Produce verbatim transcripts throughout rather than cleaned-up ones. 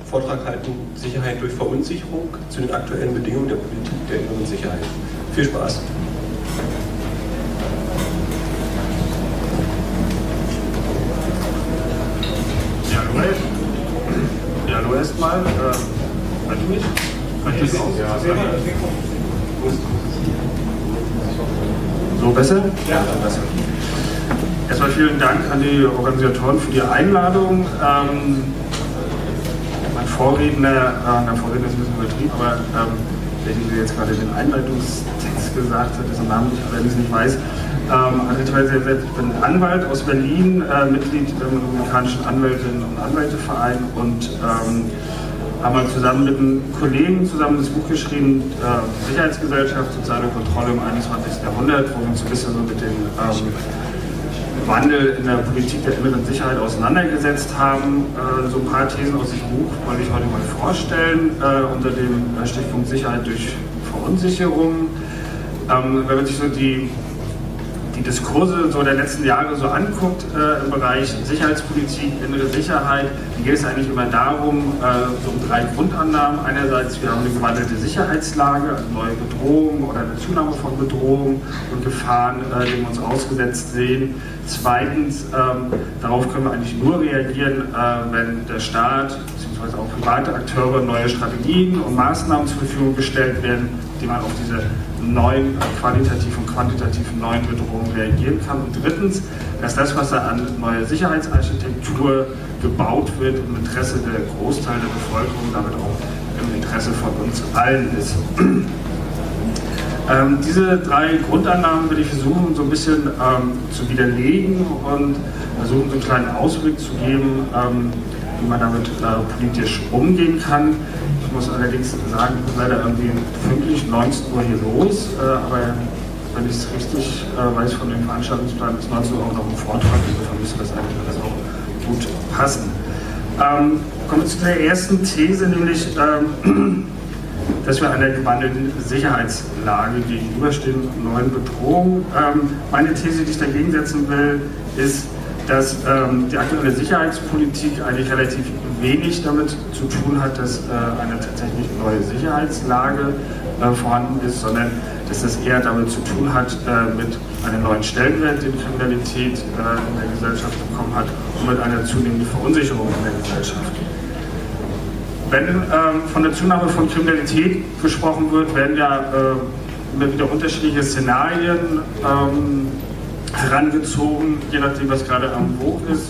Vortrag halten, Sicherheit durch Verunsicherung zu den aktuellen Bedingungen der Politik der inneren Sicherheit. Viel Spaß! Ja, hallo, ja, hallo erstmal. Äh, hört ihr mich? Hört ihr mich auch? Ja, so besser? Ja, besser. Erstmal vielen Dank an die Organisatoren für die Einladung. Ähm, mein Vorredner, äh, mein Vorredner ist ein bisschen übertrieben, aber ähm, welchen Sie jetzt gerade den Einleitungstext gesagt hat, dessen Namen ich allerdings nicht weiß. Ähm, ich bin Anwalt aus Berlin, äh, Mitglied im Amerikanischen Anwältinnen und Anwälteverein und ähm, haben wir zusammen mit einem Kollegen zusammen das Buch geschrieben, äh, Sicherheitsgesellschaft, soziale Kontrolle im einundzwanzigsten Jahrhundert, wo wir uns ein bisschen so mit dem ähm, Wandel in der Politik der inneren Sicherheit auseinandergesetzt haben. Äh, so ein paar Thesen aus dem Buch wollte ich heute mal vorstellen, äh, unter dem Stichpunkt Sicherheit durch Verunsicherung. Ähm, wenn man sich so die die Diskurse so der letzten Jahre so anguckt äh, im Bereich Sicherheitspolitik, innere Sicherheit, dann geht es eigentlich immer darum, äh, so um drei Grundannahmen. Einerseits, wir haben eine gewandelte Sicherheitslage, eine neue Bedrohung oder eine Zunahme von Bedrohungen und Gefahren, äh, denen wir uns ausgesetzt sehen. Zweitens, ähm, darauf können wir eigentlich nur reagieren, äh, wenn der Staat bzw. auch private Akteure neue Strategien und Maßnahmen zur Verfügung gestellt werden, die man auf diese neuen, qualitativ und quantitativ neuen Bedrohungen reagieren kann. Und drittens, dass das, was da an neue Sicherheitsarchitektur gebaut wird, im Interesse der Großteil der Bevölkerung, damit auch im Interesse von uns allen ist. Ähm, diese drei Grundannahmen will ich versuchen, so ein bisschen ähm, zu widerlegen und versuchen, so einen kleinen Ausblick zu geben, ähm, wie man damit äh, politisch umgehen kann. Ich muss allerdings sagen, ich bin leider irgendwie pünktlich neunzehn Uhr hier los, äh, aber wenn ich es richtig äh, weiß von dem Veranstaltungsplan, ist neunzehn Uhr auch noch ein Vortrag, insofern müsste das eigentlich alles auch gut passen. Ähm, kommen wir zu der ersten These, nämlich, ähm, dass wir einer gewandelten Sicherheitslage gegenüberstehen, neuen Bedrohungen. Ähm, meine These, die ich dagegen setzen will, ist, dass ähm, die aktuelle Sicherheitspolitik eigentlich relativ wenig damit zu tun hat, dass äh, eine tatsächlich neue Sicherheitslage äh, vorhanden ist, sondern dass das eher damit zu tun hat äh, mit einem neuen Stellenwert, den Kriminalität äh, in der Gesellschaft bekommen hat und mit einer zunehmenden Verunsicherung in der Gesellschaft. Wenn ähm, von der Zunahme von Kriminalität gesprochen wird, werden ja äh, immer wieder unterschiedliche Szenarien ähm, herangezogen, je nachdem, was gerade am Vogue ist.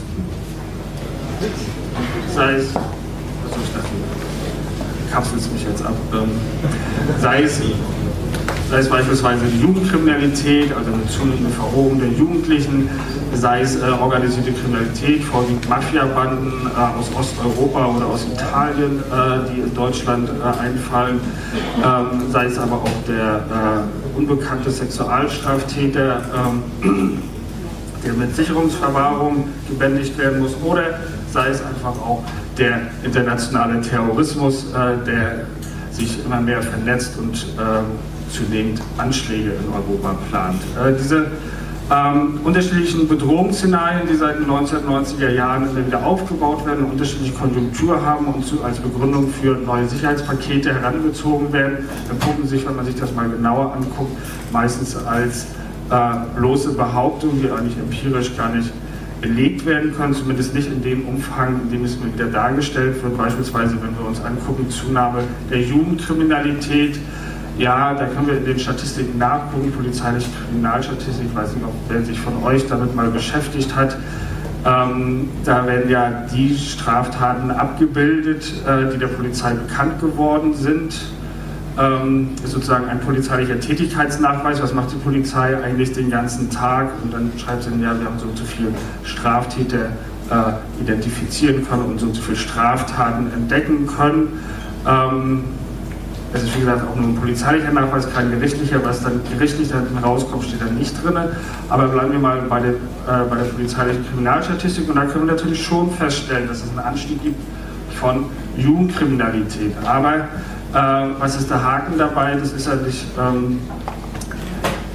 Sei es, also ich dachte, kapselt es mich jetzt ab, ähm, sei es, sei es beispielsweise die Jugendkriminalität, also eine zunehmende Verrohung der Jugendlichen, sei es äh, organisierte Kriminalität, vorwiegend Mafiabanden äh, aus Osteuropa oder aus Italien, äh, die in Deutschland äh, einfallen, ähm, sei es aber auch der äh, unbekannte Sexualstraftäter, ähm, der mit Sicherungsverwahrung gebändigt werden muss, oder sei es einfach auch der internationale Terrorismus, äh, der sich immer mehr vernetzt und äh, zunehmend Anschläge in Europa plant. Äh, diese ähm, unterschiedlichen Bedrohungsszenarien, die seit den neunzehnhundertneunziger Jahren immer wieder aufgebaut werden, unterschiedliche Konjunktur haben und zu, als Begründung für neue Sicherheitspakete herangezogen werden, entpuppen sich, wenn man sich das mal genauer anguckt, meistens als äh, bloße Behauptungen, die eigentlich empirisch gar nicht belegt werden können, zumindest nicht in dem Umfang, in dem es mir wieder dargestellt wird. Beispielsweise, wenn wir uns angucken, die Zunahme der Jugendkriminalität. Ja, da können wir in den Statistiken nachgucken, polizeiliche Kriminalstatistik, ich weiß nicht, ob wer sich von euch damit mal beschäftigt hat. Ähm, da werden ja die Straftaten abgebildet, äh, die der Polizei bekannt geworden sind. Ähm, ist sozusagen ein polizeilicher Tätigkeitsnachweis. Was macht die Polizei eigentlich den ganzen Tag? Und dann schreibt sie, ja, wir haben so und so viele Straftäter äh, identifizieren können und so und so viele Straftaten entdecken können. Ähm, Es ist wie gesagt auch nur ein polizeilicher Nachweis, kein gerichtlicher. Was dann gerichtlich dann rauskommt, steht dann nicht drin. Aber bleiben wir mal bei der, äh, bei der polizeilichen Kriminalstatistik. Und da können wir natürlich schon feststellen, dass es einen Anstieg gibt von Jugendkriminalität. Aber äh, was ist der Haken dabei? Das ist ja nicht, ähm,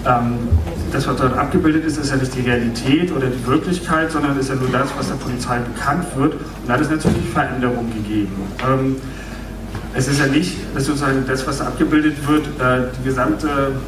ähm, das, was dort abgebildet ist, ist ja nicht die Realität oder die Wirklichkeit, sondern ist ja nur das, was der Polizei bekannt wird. Und da hat es natürlich Veränderungen gegeben. Ähm, es ist ja nicht, dass sozusagen das, was da abgebildet wird, äh, die gesamte,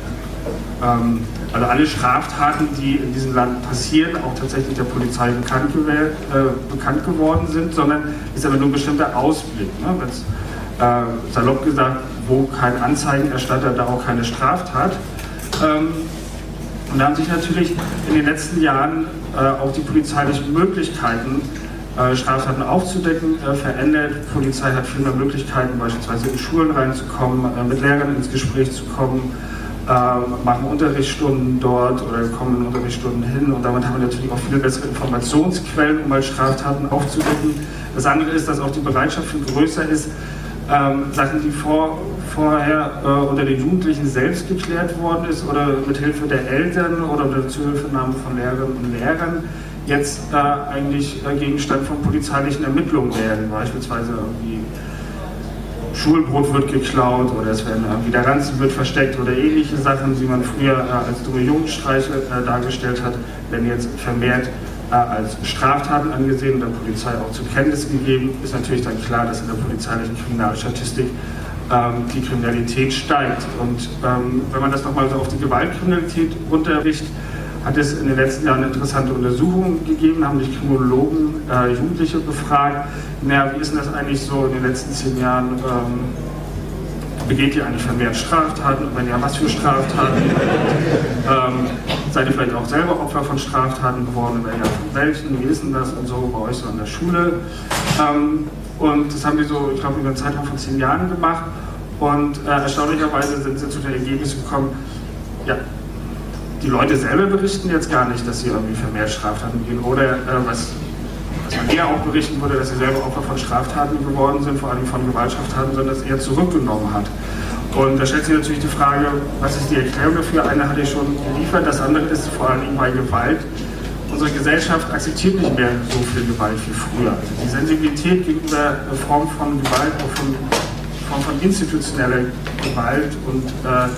ähm, also alle Straftaten, die in diesem Land passieren, auch tatsächlich der Polizei bekannt, gewählt, äh, bekannt geworden sind, sondern ist aber nur ein bestimmter Ausblick. Ne? Wenn's, äh, salopp gesagt, wo kein Anzeigenerstatter, da auch keine Straftat. Ähm, und da haben sich natürlich in den letzten Jahren äh, auch die polizeilichen Möglichkeiten, äh, Straftaten aufzudecken, äh, verändert. Die Polizei hat viel mehr Möglichkeiten, beispielsweise in Schulen reinzukommen, äh, mit Lehrern ins Gespräch zu kommen, äh, machen Unterrichtsstunden dort oder kommen in Unterrichtsstunden hin, und damit haben wir natürlich auch viele bessere Informationsquellen, um mal Straftaten aufzudecken. Das andere ist, dass auch die Bereitschaft viel größer ist, Ähm, Sachen, die vor, vorher äh, unter den Jugendlichen selbst geklärt worden ist oder mit Hilfe der Eltern oder unter Zuhilfenahme von Lehrerinnen und Lehrern, jetzt äh, eigentlich äh, Gegenstand von polizeilichen Ermittlungen werden. Beispielsweise irgendwie Schulbrot wird geklaut oder es werden irgendwie der Ranzen wird versteckt oder ähnliche Sachen, die man früher äh, als dumme Jugendstreiche äh, dargestellt hat, werden jetzt vermehrt als Straftaten angesehen und der Polizei auch zur Kenntnis gegeben. Ist natürlich dann klar, dass in der polizeilichen Kriminalstatistik ähm, die Kriminalität steigt. Und ähm, wenn man das nochmal so auf die Gewaltkriminalität runterbricht, hat es in den letzten Jahren interessante Untersuchungen gegeben, haben sich Kriminologen, äh, Jugendliche befragt, naja, wie ist denn das eigentlich so in den letzten zehn Jahren, ähm, begeht ihr eigentlich vermehrt Straftaten? Und wenn ja, was für Straftaten? ähm, seid ihr vielleicht auch selber Opfer von Straftaten geworden? Wenn ja, von welchen? Wie ist denn das? Und so bei euch so an der Schule. Ähm, und das haben wir so, ich glaube, über einen Zeitraum von zehn Jahren gemacht. Und äh, erstaunlicherweise sind sie zu dem Ergebnis gekommen, ja, die Leute selber berichten jetzt gar nicht, dass sie irgendwie vermehrt Straftaten begehen. Oder äh, was, was man eher auch berichten würde, dass sie selber Opfer von Straftaten geworden sind, vor allem von Gewaltstraftaten, sondern das eher zurückgenommen hat. Und da stellt sich natürlich die Frage, was ist die Erklärung dafür? Eine hatte ich schon geliefert, das andere ist vor allem bei Gewalt. Unsere Gesellschaft akzeptiert nicht mehr so viel Gewalt wie früher. Also die Sensibilität gegenüber einer Form von Gewalt, auch von, Form von institutioneller Gewalt und äh,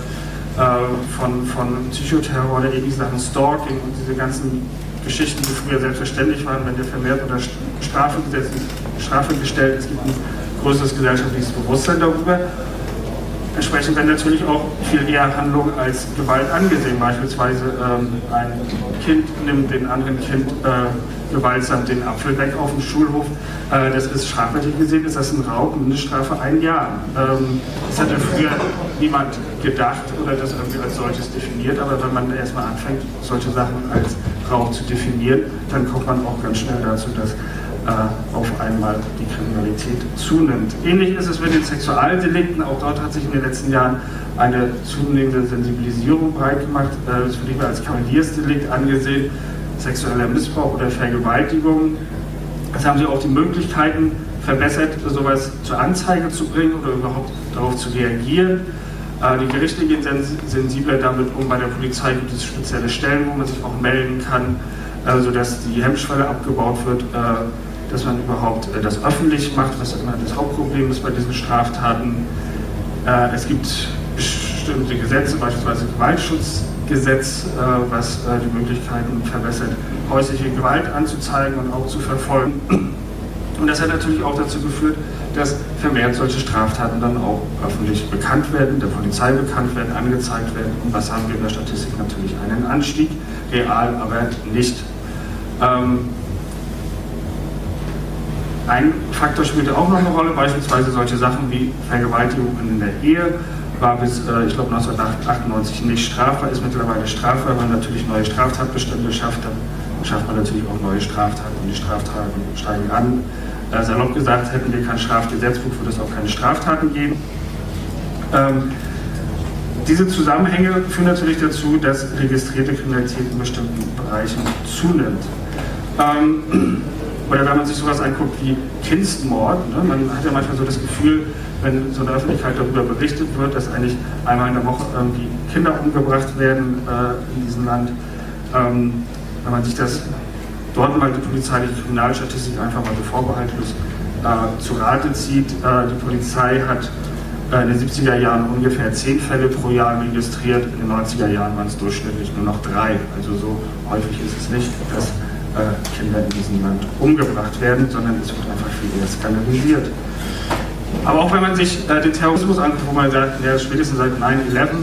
Von, von Psychoterror oder ähnlichen Sachen, Stalking und diese ganzen Geschichten, die früher selbstverständlich waren, wenn der vermehrt unter Strafe, Strafe gestellt ist, gibt ein größeres gesellschaftliches Bewusstsein darüber. Entsprechend werden natürlich auch viel eher Handlungen als Gewalt angesehen. Beispielsweise ähm, ein Kind nimmt dem anderen Kind äh, gewaltsam den Apfel weg auf dem Schulhof. Äh, das ist strafrechtlich gesehen, ist das ein Raub, Mindeststrafe ein Jahr. Ähm, das hat ja früher niemand gedacht oder das irgendwie als solches definiert, aber wenn man erstmal anfängt, solche Sachen als Raub zu definieren, dann kommt man auch ganz schnell dazu, dass äh, auf einmal die Kriminalität zunimmt. Ähnlich ist es mit den Sexualdelikten. Auch dort hat sich in den letzten Jahren eine zunehmende Sensibilisierung breit gemacht. Äh, das wird lieber als Kavaliersdelikt angesehen, sexueller Missbrauch oder Vergewaltigung. Es haben sich auch die Möglichkeiten verbessert, sowas zur Anzeige zu bringen oder überhaupt darauf zu reagieren. Die Gerichte gehen sensibler damit um. Bei der Polizei gibt es spezielle Stellen, wo man sich auch melden kann, sodass die Hemmschwelle abgebaut wird, dass man überhaupt das öffentlich macht, was immer das Hauptproblem ist bei diesen Straftaten. Es gibt bestimmte Gesetze, beispielsweise Gewaltschutzgesetz, was die Möglichkeiten verbessert, häusliche Gewalt anzuzeigen und auch zu verfolgen. Und das hat natürlich auch dazu geführt, dass vermehrt solche Straftaten dann auch öffentlich bekannt werden, der Polizei bekannt werden, angezeigt werden. Und was haben wir in der Statistik? Natürlich einen Anstieg, real aber nicht. Ähm, ein Faktor spielte auch noch eine Rolle, beispielsweise solche Sachen wie Vergewaltigung in der Ehe. War bis, äh, ich glaube, neunzehnhundertachtundneunzig nicht strafbar, ist mittlerweile strafbar, weil man natürlich neue Straftatbestände schafft. Dann schafft man natürlich auch neue Straftaten und die Straftaten steigen an. Äh, salopp gesagt, hätten wir kein Strafgesetzbuch, würde es auch keine Straftaten geben. Ähm, diese Zusammenhänge führen natürlich dazu, dass registrierte Kriminalität in bestimmten Bereichen zunimmt. Ähm, oder wenn man sich sowas anguckt wie Kindsmord, ne? Man hat ja manchmal so das Gefühl, wenn so in der Öffentlichkeit darüber berichtet wird, dass eigentlich einmal in der Woche irgendwie Kinder umgebracht werden äh, in diesem Land. Ähm, wenn man sich das dort mal die polizeiliche Kriminalstatistik einfach mal so vorbehaltlos äh, zu Rate zieht. Äh, die Polizei hat in den siebziger Jahren ungefähr zehn Fälle pro Jahr registriert, in den neunziger Jahren waren es durchschnittlich nur noch drei. Also so häufig ist es nicht, dass äh, Kinder in diesem Land umgebracht werden, sondern es wird einfach viel eher skandalisiert. Aber auch wenn man sich äh, den Terrorismus anguckt, wo man sagt, ja, spätestens seit nine eleven,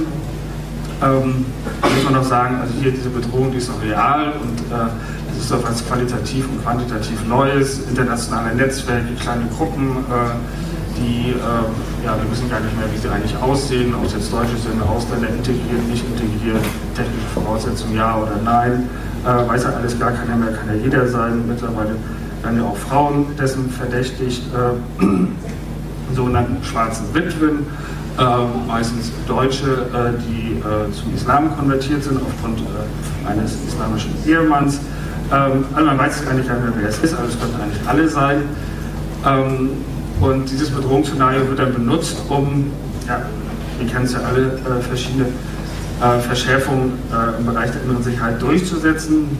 ähm, muss man noch sagen, also hier diese Bedrohung, die ist noch real und äh, das ist doch was qualitativ und quantitativ Neues, internationale Netzwerke, kleine Gruppen, äh, die, äh, ja, wir wissen gar nicht mehr, wie sie eigentlich aussehen, ob es jetzt Deutsche sind, Ausländer integrieren, nicht integrieren, technische Voraussetzungen ja oder nein, äh, weiß ja alles gar keiner mehr, kann ja jeder sein, mittlerweile werden ja auch Frauen dessen verdächtigt, äh, sogenannten schwarzen Witwen, äh, meistens Deutsche, äh, die äh, zum Islam konvertiert sind aufgrund äh, eines islamischen Ehemanns. Ähm, also man weiß gar nicht mehr, wer es ist, also es könnten eigentlich alle sein. Ähm, Und dieses Bedrohungsszenario wird dann benutzt, um, ja, wir kennen es ja alle, äh, verschiedene äh, Verschärfungen äh, im Bereich der inneren Sicherheit durchzusetzen.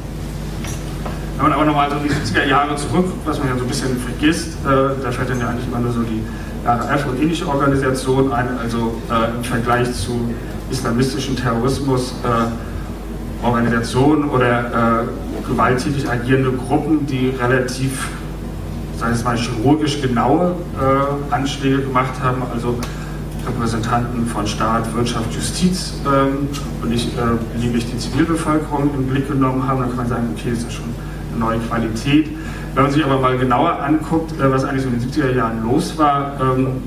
Wenn man aber nochmal so in die siebziger Jahre zurückguckt, was man ja so ein bisschen vergisst, äh, da fällt dann ja eigentlich immer nur so die R A F und ähnliche Organisationen ein, also äh, im Vergleich zu islamistischen Terrorismus, äh, Organisationen oder äh, gewalttätig agierende Gruppen, die relativ, sagen wir mal, chirurgisch genaue äh, Anschläge gemacht haben, also Repräsentanten von Staat, Wirtschaft, Justiz ähm, und nicht äh, beliebig die Zivilbevölkerung im Blick genommen haben, dann kann man sagen, okay, das ist schon eine neue Qualität. Wenn man sich aber mal genauer anguckt, äh, was eigentlich so in den siebziger Jahren los war, ähm,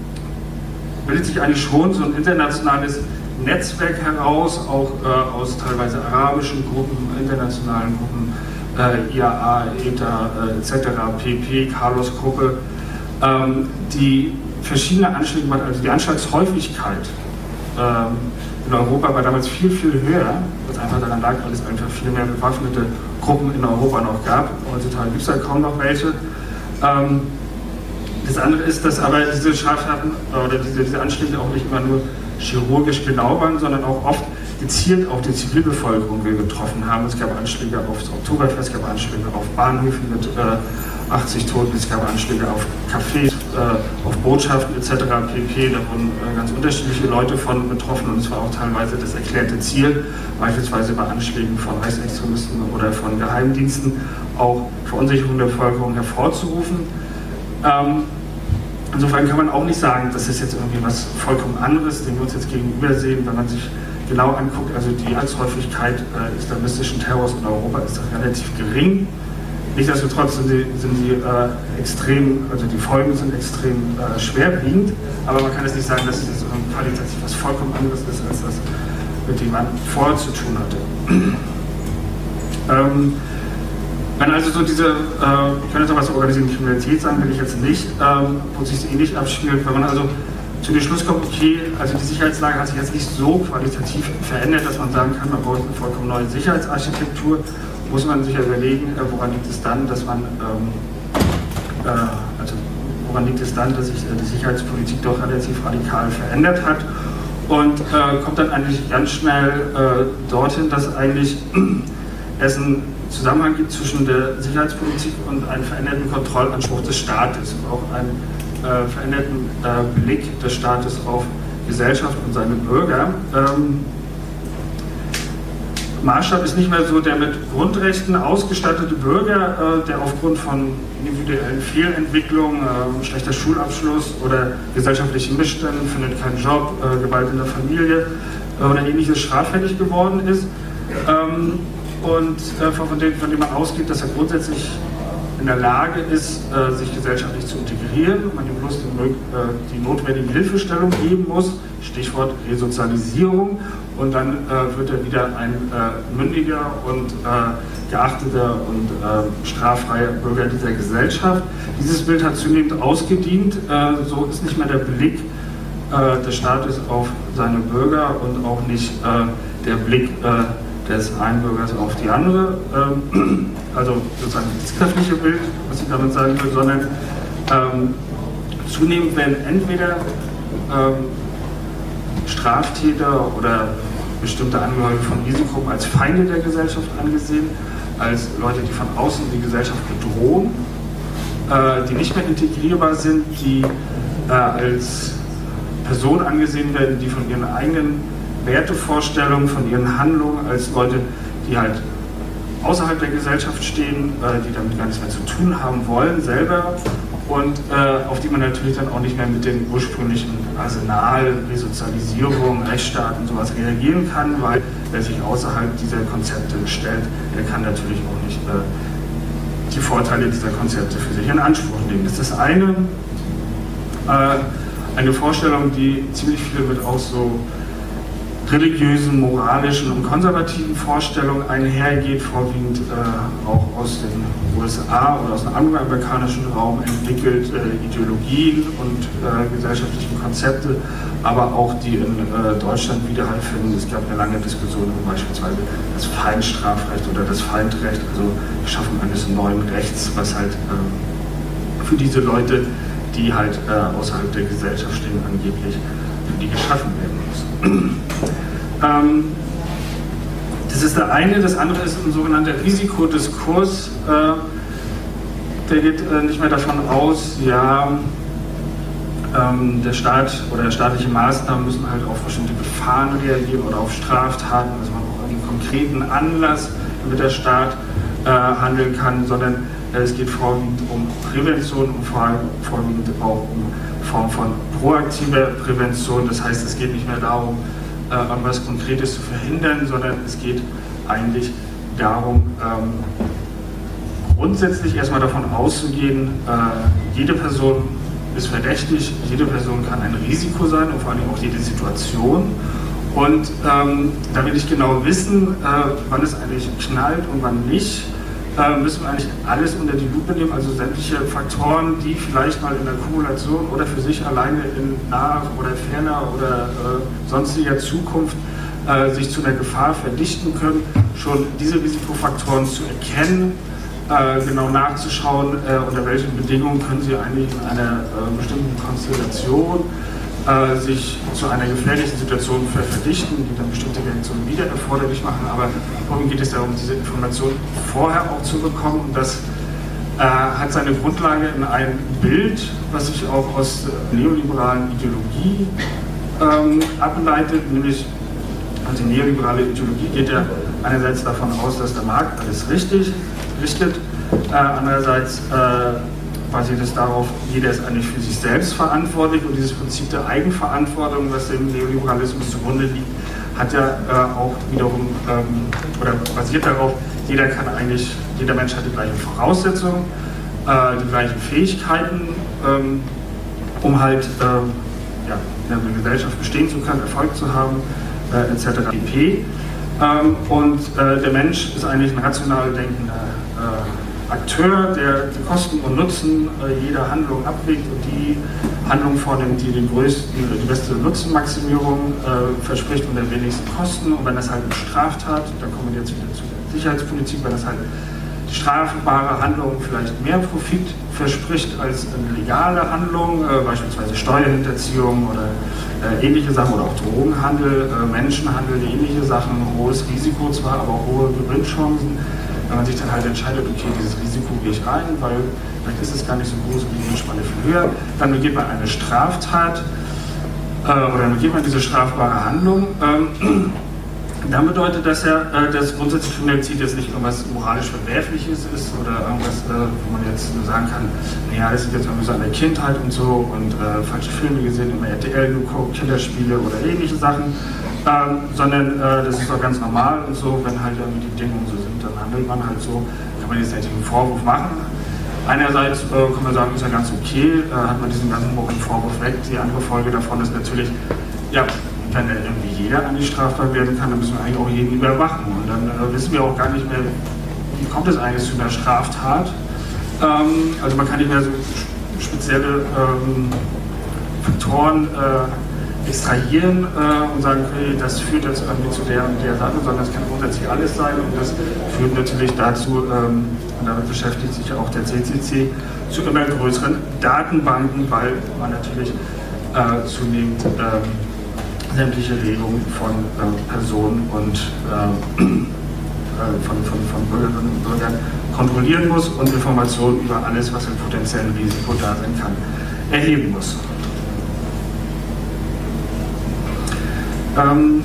bildet sich eigentlich schon so ein internationales Netzwerk heraus, auch äh, aus teilweise arabischen Gruppen, internationalen Gruppen, Äh, I A A, E T A äh, et cetera, P P, Carlos-Gruppe, ähm, die verschiedene Anschläge gemacht, also die Anschlagshäufigkeit ähm, in Europa war damals viel, viel höher, was einfach daran lag, weil es einfach viel mehr bewaffnete Gruppen in Europa noch gab. Heutzutage gibt es ja kaum noch welche. Ähm, das andere ist, dass aber diese Straftaten oder diese, diese Anschläge auch nicht immer nur chirurgisch genau waren, sondern auch oft gezielt auf die Zivilbevölkerung wir getroffen haben. Es gab Anschläge auf das Oktoberfest, es gab Anschläge auf Bahnhöfen mit äh, achtzig Toten, es gab Anschläge auf Cafés, äh, auf Botschaften et cetera pp. Da wurden äh, ganz unterschiedliche Leute von betroffen und es war auch teilweise das erklärte Ziel, beispielsweise bei Anschlägen von Rechtsextremisten oder von Geheimdiensten auch Verunsicherung der Bevölkerung hervorzurufen. Ähm, insofern kann man auch nicht sagen, das ist jetzt irgendwie was vollkommen anderes, dem wir uns jetzt gegenüber sehen, wenn man sich genau anguckt, also die Anschlagshäufigkeit äh, islamistischen Terrors in Europa ist relativ gering. Nichtsdestotrotz sind sie, sind sie äh, extrem, also die Folgen sind extrem äh, schwerwiegend, aber man kann jetzt nicht sagen, dass es jetzt qualitativ was vollkommen anderes ist, als das, mit dem man vorher zu tun hatte. ähm, wenn also so diese, äh, ich kann jetzt noch was zur organisierten Kriminalität sagen, will ich jetzt nicht, ähm, wo sich es ähnlich abspielt, wenn man also zu dem Schluss kommt, okay, also die Sicherheitslage hat sich jetzt nicht so qualitativ verändert, dass man sagen kann, man braucht eine vollkommen neue Sicherheitsarchitektur, muss man sich ja überlegen, äh, woran liegt es dann, dass man, ähm, äh, also woran liegt es dann, dass sich äh, die Sicherheitspolitik doch relativ radikal verändert hat und äh, kommt dann eigentlich ganz schnell äh, dorthin, dass eigentlich es einen Zusammenhang gibt zwischen der Sicherheitspolitik und einem veränderten Kontrollanspruch des Staates und auch einem Äh, veränderten äh, Blick des Staates auf Gesellschaft und seine Bürger. Ähm, Maßstab ist nicht mehr so der mit Grundrechten ausgestattete Bürger, äh, der aufgrund von individuellen Fehlentwicklungen, äh, schlechter Schulabschluss oder gesellschaftlichen Missständen, findet keinen Job, äh, Gewalt in der Familie äh, oder ähnliches straffällig geworden ist. Ähm, und äh, von, dem, von dem man ausgeht, dass er grundsätzlich in der Lage ist, äh, sich gesellschaftlich zu integrieren, man ihm bloß die, äh, die notwendige Hilfestellung geben muss, Stichwort Resozialisierung, und dann äh, wird er wieder ein äh, mündiger und äh, geachteter und äh, straffreier Bürger dieser Gesellschaft. Dieses Bild hat zunehmend ausgedient, äh, so ist nicht mehr der Blick äh, des Staates auf seine Bürger und auch nicht äh, der Blick äh, des einen Bürgers auf die andere, ähm, also sozusagen das gesellschaftliche Bild, was ich damit sagen will, sondern ähm, zunehmend werden entweder ähm, Straftäter oder bestimmte Angehörige von Risikogruppen als Feinde der Gesellschaft angesehen, als Leute, die von außen die Gesellschaft bedrohen, äh, die nicht mehr integrierbar sind, die äh, als Personen angesehen werden, die von ihren eigenen Wertevorstellungen, von ihren Handlungen als Leute, die halt außerhalb der Gesellschaft stehen, äh, die damit gar nichts mehr zu tun haben wollen, selber, und äh, auf die man natürlich dann auch nicht mehr mit dem ursprünglichen Arsenal, Resozialisierung, Rechtsstaat und sowas reagieren kann, weil wer sich außerhalb dieser Konzepte stellt, der kann natürlich auch nicht äh, die Vorteile dieser Konzepte für sich in Anspruch nehmen. Das ist das eine, äh, eine Vorstellung, die ziemlich viel mit auch so religiösen, moralischen und konservativen Vorstellungen einhergeht, vorwiegend äh, auch aus den U S A oder aus dem angloamerikanischen Raum entwickelt, äh, Ideologien und äh, gesellschaftlichen Konzepte, aber auch die in äh, Deutschland Widerhall finden. Es gab eine lange Diskussion über beispielsweise das Feindstrafrecht oder das Feindrecht, also die Schaffung eines neuen Rechts, was halt äh, für diese Leute, die halt äh, außerhalb der Gesellschaft stehen, angeblich für die geschaffen werden muss. ähm, das ist der eine. Das andere ist ein sogenannter Risikodiskurs. Äh, der geht äh, nicht mehr davon aus, ja, ähm, der Staat oder staatliche Maßnahmen müssen halt auf bestimmte Gefahren reagieren oder auf Straftaten, also man braucht einen konkreten Anlass, damit der Staat äh, handeln kann, sondern äh, es geht vorwiegend um Prävention und vor allem vorwiegend auch um Form von proaktiver Prävention. Das heißt, es geht nicht mehr darum, äh, etwas Konkretes zu verhindern, sondern es geht eigentlich darum, ähm, grundsätzlich erstmal davon auszugehen, äh, jede Person ist verdächtig, jede Person kann ein Risiko sein und vor allem auch jede Situation. Und ähm, da will ich genau wissen, äh, wann es eigentlich knallt und wann nicht, äh, müssen wir eigentlich alles unter die Lupe nehmen, also sämtliche Faktoren, die vielleicht mal in der Kumulation oder für sich alleine in naher oder ferner oder äh, sonstiger Zukunft äh, sich zu einer Gefahr verdichten können, schon diese Risikofaktoren zu erkennen, äh, genau nachzuschauen, äh, unter welchen Bedingungen können sie eigentlich in einer äh, bestimmten Konstellation äh, sich zu einer gefährlichen Situation ver verdichten, die dann bestimmte Reaktionen wieder erforderlich machen. Aber vorhin geht es darum, diese Information vorher auch zu bekommen. Und das äh, hat seine Grundlage in einem Bild, was sich auch aus der neoliberalen Ideologie ähm, ableitet, nämlich also die neoliberale Ideologie geht ja einerseits davon aus, dass der Markt alles richtig richtet, äh, andererseits äh, basiert es darauf, jeder ist eigentlich für sich selbst verantwortlich, und dieses Prinzip der Eigenverantwortung, was dem Neoliberalismus zugrunde liegt, hat ja äh, auch wiederum, ähm, oder basiert darauf, jeder kann eigentlich, jeder Mensch hat die gleichen Voraussetzungen, äh, die gleichen Fähigkeiten, ähm, um halt äh, ja, in einer Gesellschaft bestehen zu können, Erfolg zu haben, äh, et cetera pp. Ähm, und äh, der Mensch ist eigentlich ein rational denkender äh, Akteur, der die Kosten und Nutzen äh, jeder Handlung abwägt und die Handlung vornimmt, die den größten, die beste Nutzenmaximierung äh, verspricht und den wenigsten Kosten. Und wenn das halt eine Straftat, da kommen wir jetzt wieder zur Sicherheitspolitik, wenn das halt die strafbare Handlung vielleicht mehr Profit verspricht als eine legale Handlung, äh, beispielsweise Steuerhinterziehung oder äh, ähnliche Sachen, oder auch Drogenhandel, äh, Menschenhandel, ähnliche Sachen, hohes Risiko zwar, aber auch hohe Gewinnchancen. Wenn man sich dann halt entscheidet, okay, dieses Risiko gehe ich ein, weil vielleicht ist es gar nicht so groß und die Gewinnspanne viel höher, dann begeht man eine Straftat äh, oder dann begeht man diese strafbare Handlung. Ähm, Dann bedeutet das ja, dass grundsätzlich Kriminalität jetzt nicht irgendwas moralisch Verwerfliches ist oder irgendwas, wo man jetzt sagen kann, naja, das ist jetzt irgendwie so an der Kindheit und so und äh, falsche Filme gesehen, immer R T L geguckt, Killerspiele oder ähnliche Sachen, ähm, sondern äh, das ist auch ganz normal und so, wenn halt irgendwie die Bedingungen so sind, dann handelt man halt so, kann man jetzt nicht einen Vorwurf machen. Einerseits äh, kann man sagen, ist ja ganz okay, äh, hat man diesen ganzen Vorwurf weg. Die andere Folge davon ist natürlich, ja, wenn ja irgendwie jeder an die strafbar werden kann, dann müssen wir eigentlich auch jeden überwachen. Und dann äh, wissen wir auch gar nicht mehr, wie kommt es eigentlich zu einer Straftat. Ähm, also man kann nicht mehr so spezielle ähm, Faktoren äh, extrahieren äh, und sagen, okay, das führt jetzt irgendwie zu der und der Sache, sondern es kann grundsätzlich alles sein. Und das führt natürlich dazu, ähm, und damit beschäftigt sich ja auch der C C C, zu immer größeren Datenbanken, weil man natürlich äh, zunehmend ähm, sämtliche Regelungen von äh, Personen und äh, von, von, von Bürgerinnen und Bürgern kontrollieren muss und Informationen über alles, was im potenziellen Risiko da sein kann, erheben muss. Ähm,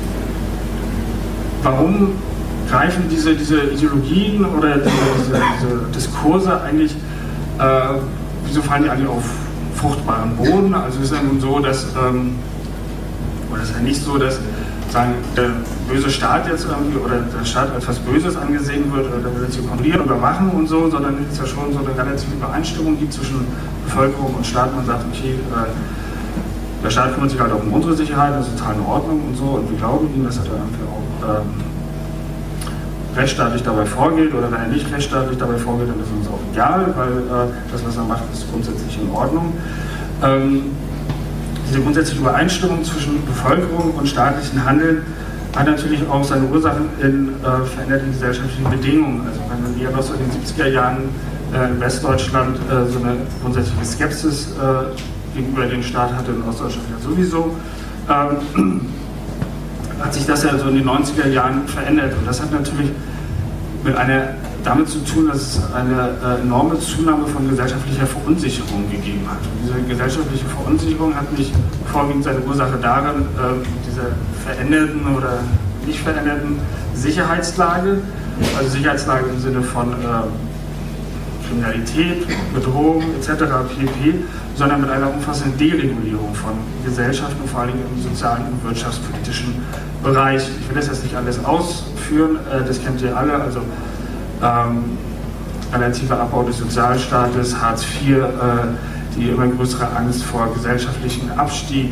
warum greifen diese, diese Ideologien oder diese, diese, diese Diskurse eigentlich, äh, wieso fallen die eigentlich auf fruchtbaren Boden? Also es ist ja nun so, dass, ähm, oder es ist ja nicht so, dass sagen, der böse Staat jetzt irgendwie oder der Staat als was Böses angesehen wird oder der will jetzt hier kontrollieren oder machen und so, sondern es ja schon so eine relative Übereinstimmung gibt zwischen Bevölkerung und Staat. Man sagt, okay, äh, der Staat kümmert sich halt auch um unsere Sicherheit, das ist total in Ordnung und so und wir glauben ihm, dass er da irgendwie auch ähm, rechtsstaatlich dabei vorgeht oder wenn er nicht rechtsstaatlich dabei vorgeht, dann ist es uns auch egal, weil äh, das, was er macht, ist grundsätzlich in Ordnung. Ähm, diese grundsätzliche Übereinstimmung zwischen Bevölkerung und staatlichem Handeln hat natürlich auch seine Ursachen in äh, veränderten gesellschaftlichen Bedingungen. Also wenn man eher noch so in den siebziger Jahren äh, in Westdeutschland äh, so eine grundsätzliche Skepsis äh, gegenüber dem Staat hatte, in Ostdeutschland ja sowieso, ähm, hat sich das ja so in den neunziger Jahren verändert. Und das hat natürlich mit einer, damit zu tun, dass es eine äh, enorme Zunahme von gesellschaftlicher Verunsicherung gegeben hat. Und diese gesellschaftliche Verunsicherung hat nicht vorwiegend seine Ursache darin, äh, dieser veränderten oder nicht veränderten Sicherheitslage, also Sicherheitslage im Sinne von äh, Kriminalität, Bedrohung et cetera pp., sondern mit einer umfassenden Deregulierung von Gesellschaften und vor allem im sozialen und wirtschaftspolitischen Bereich. Ich will das jetzt nicht alles ausführen, äh, das kennt ihr alle, also ähm, relativer Abbau des Sozialstaates, Hartz vier, äh, die immer größere Angst vor gesellschaftlichem Abstieg,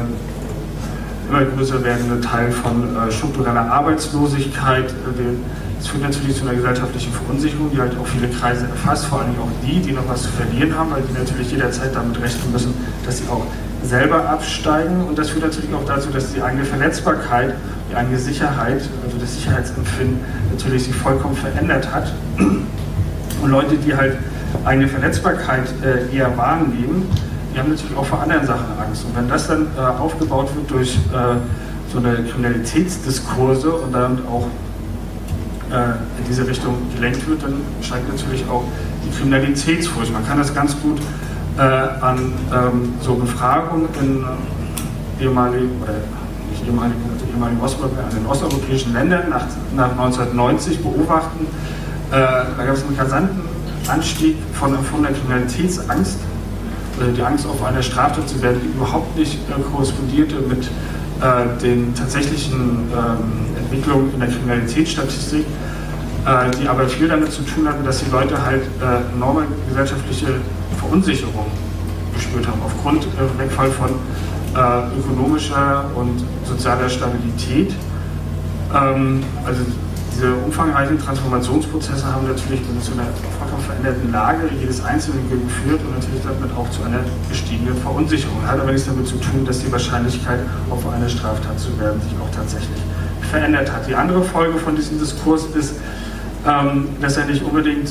äh, immer größer werdende Teil von äh, struktureller Arbeitslosigkeit. Äh, das führt natürlich zu einer gesellschaftlichen Verunsicherung, die halt auch viele Kreise erfasst, vor allem auch die, die noch was zu verlieren haben, weil die natürlich jederzeit damit rechnen müssen, dass sie auch selber absteigen. Und das führt natürlich auch dazu, dass die eigene Verletzbarkeit, die eigene Sicherheit, also das Sicherheitsempfinden natürlich sich vollkommen verändert hat. Und Leute, die halt eigene Verletzbarkeit äh, eher wahrnehmen, die haben natürlich auch vor anderen Sachen Angst. Und wenn das dann äh, aufgebaut wird durch äh, so eine Kriminalitätsdiskurse und dann auch äh, in diese Richtung gelenkt wird, dann steigt natürlich auch die Kriminalitätsfurcht. Man kann das ganz gut äh, an ähm, so Befragungen in ehemaligen, oder nicht ehemaligen, also ehemaligen Ostblock, an den osteuropäischen Ländern nach, nach neunzehnhundertneunzig beobachten. Äh, da gab es einen rasanten Anstieg von empfundener Kriminalitätsangst, äh, die Angst, auf einer Straftat zu werden, die überhaupt nicht äh, korrespondierte mit äh, den tatsächlichen äh, Entwicklungen in der Kriminalitätsstatistik, äh, die aber viel damit zu tun hatten, dass die Leute halt äh, enorme gesellschaftliche Verunsicherung gespürt haben, aufgrund äh, Wegfall von äh, ökonomischer und sozialer Stabilität. Ähm, also diese umfangreichen Transformationsprozesse haben natürlich zu einer vollkommen veränderten Lage jedes Einzelnen geführt und natürlich damit auch zu einer gestiegenen Verunsicherung. Hat aber nichts damit zu tun, dass die Wahrscheinlichkeit, auf eine Straftat zu werden, sich auch tatsächlich verändert hat. Die andere Folge von diesem Diskurs ist, ähm, dass er nicht unbedingt,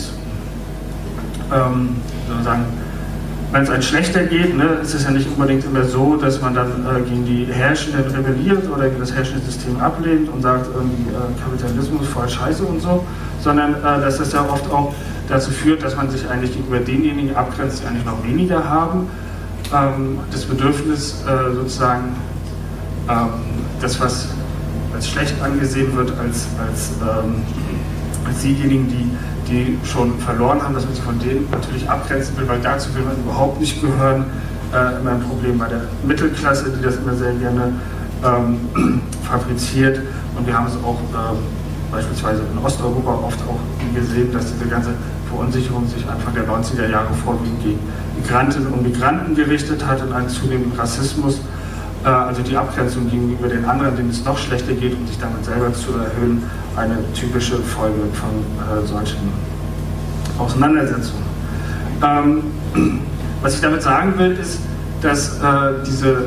ähm, sozusagen, wenn es einem schlechter geht, ne, ist es ja nicht unbedingt immer so, dass man dann äh, gegen die Herrschenden rebelliert oder gegen das herrschende System ablehnt und sagt, irgendwie, äh, Kapitalismus ist voll scheiße und so, sondern äh, dass das ja oft auch dazu führt, dass man sich eigentlich gegenüber denjenigen abgrenzt, die eigentlich noch weniger haben. Ähm, das Bedürfnis äh, sozusagen, ähm, das, was als schlecht angesehen wird, als, als, ähm, als diejenigen, die die schon verloren haben, dass man sich von denen natürlich abgrenzen will, weil dazu will man überhaupt nicht gehören. Äh, immer ein Problem bei der Mittelklasse, die das immer sehr gerne ähm, fabriziert. Und wir haben es auch ähm, beispielsweise in Osteuropa oft auch gesehen, dass diese ganze Verunsicherung sich Anfang der neunziger Jahre vorwiegend gegen Migrantinnen und Migranten gerichtet hat und einen zunehmenden Rassismus, äh, also die Abgrenzung gegenüber den anderen, denen es noch schlechter geht, um sich damit selber zu erhöhen, eine typische Folge von äh, solchen Auseinandersetzungen. Ähm, was ich damit sagen will, ist, dass äh, diese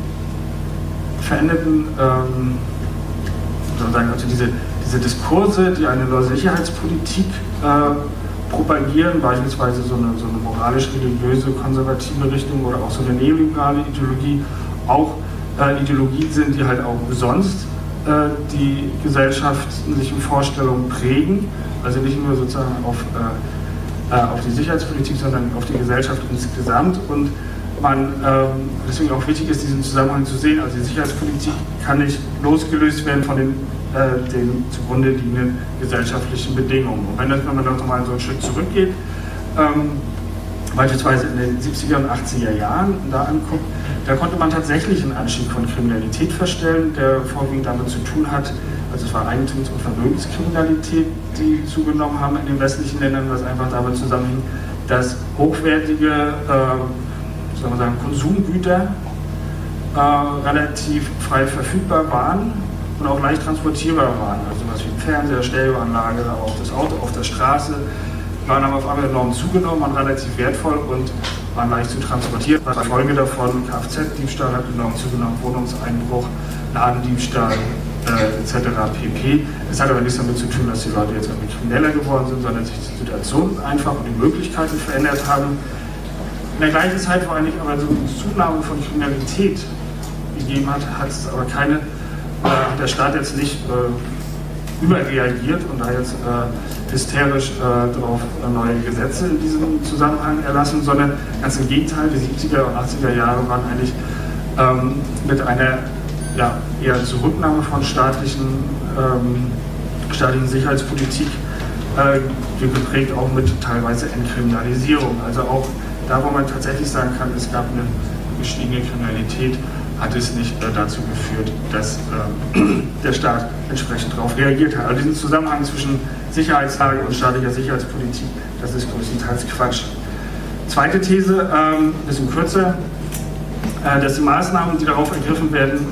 veränderten, ähm, sozusagen, also diese, diese Diskurse, die eine neue Sicherheitspolitik äh, propagieren, beispielsweise so eine, so eine moralisch-religiöse, konservative Richtung oder auch so eine neoliberale Ideologie, auch äh, Ideologien sind, die halt auch sonst die gesellschaftlichen Vorstellungen prägen, also nicht nur sozusagen auf, äh, auf die Sicherheitspolitik, sondern auf die Gesellschaft insgesamt. Und man ähm, deswegen auch wichtig ist, diesen Zusammenhang zu sehen. Also die Sicherheitspolitik kann nicht losgelöst werden von den, äh, den zugrunde liegenden gesellschaftlichen Bedingungen. Und wenn, das, wenn man noch mal so ein Stück zurückgeht, ähm, beispielsweise in den siebziger und achtziger Jahren da anguckt, da konnte man tatsächlich einen Anstieg von Kriminalität feststellen, der vorwiegend damit zu tun hat, also es war Eigentums- und Vermögenskriminalität, die zugenommen haben in den westlichen Ländern, was einfach damit zusammenhing, dass hochwertige äh, sagen wir sagen, Konsumgüter äh, relativ frei verfügbar waren und auch leicht transportierbar waren. Also was wie Fernseher, Stereoanlage, aber auch das Auto auf der Straße waren aber auf einmal enorm zugenommen, waren relativ wertvoll und waren leicht zu transportieren. Was war die Folge davon? Kfz-Diebstahl hat enorm zugenommen, Wohnungseinbruch, Ladendiebstahl äh, et cetera pp. Es hat aber nichts damit zu tun, dass die Leute jetzt irgendwie krimineller geworden sind, sondern sich die Situation einfach und die Möglichkeiten verändert haben. In der gleichen Zeit, vor allem aber so eine Zunahme von Kriminalität gegeben hat, hat es aber keine, äh, hat der Staat jetzt nicht äh, überreagiert und da jetzt äh, hysterisch äh, darauf äh, neue Gesetze in diesem Zusammenhang erlassen, sondern ganz im Gegenteil, die siebziger und achtziger Jahre waren eigentlich ähm, mit einer ja, eher Zurücknahme von staatlichen, ähm, staatlichen Sicherheitspolitik äh, geprägt, auch mit teilweise Entkriminalisierung. Also auch da, wo man tatsächlich sagen kann, es gab eine gestiegene Kriminalität, hat es nicht äh, dazu geführt, dass äh, der Staat entsprechend darauf reagiert hat. Also diesen Zusammenhang zwischen Sicherheitslage und staatlicher Sicherheitspolitik, das ist größtenteils Quatsch. Zweite These, ein ähm, bisschen kürzer, äh, dass die Maßnahmen, die darauf ergriffen werden,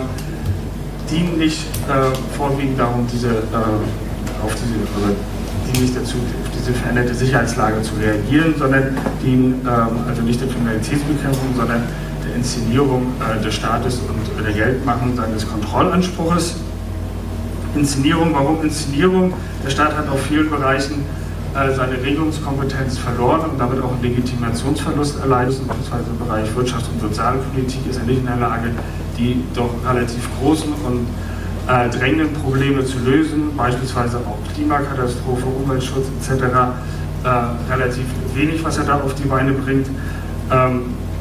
äh, dienen nicht äh, vorwiegend darum, diese, äh, auf diese, oder dienen nicht dazu, auf diese veränderte Sicherheitslage zu reagieren, sondern dienen ähm, also nicht der Kriminalitätsbekämpfung, sondern der Inszenierung äh, des Staates und der Geltmachung seines Kontrollanspruches. Inszenierung, warum Inszenierung? Der Staat hat auf vielen Bereichen äh, seine Regelungskompetenz verloren und damit auch einen Legitimationsverlust erleidet. Beispielsweise im Bereich Wirtschafts- und Sozialpolitik ist er nicht in der Lage, die doch relativ großen und äh, drängenden Probleme zu lösen, beispielsweise auch Klimakatastrophe, Umweltschutz et cetera. Äh, relativ wenig, was er da auf die Beine bringt. Ähm,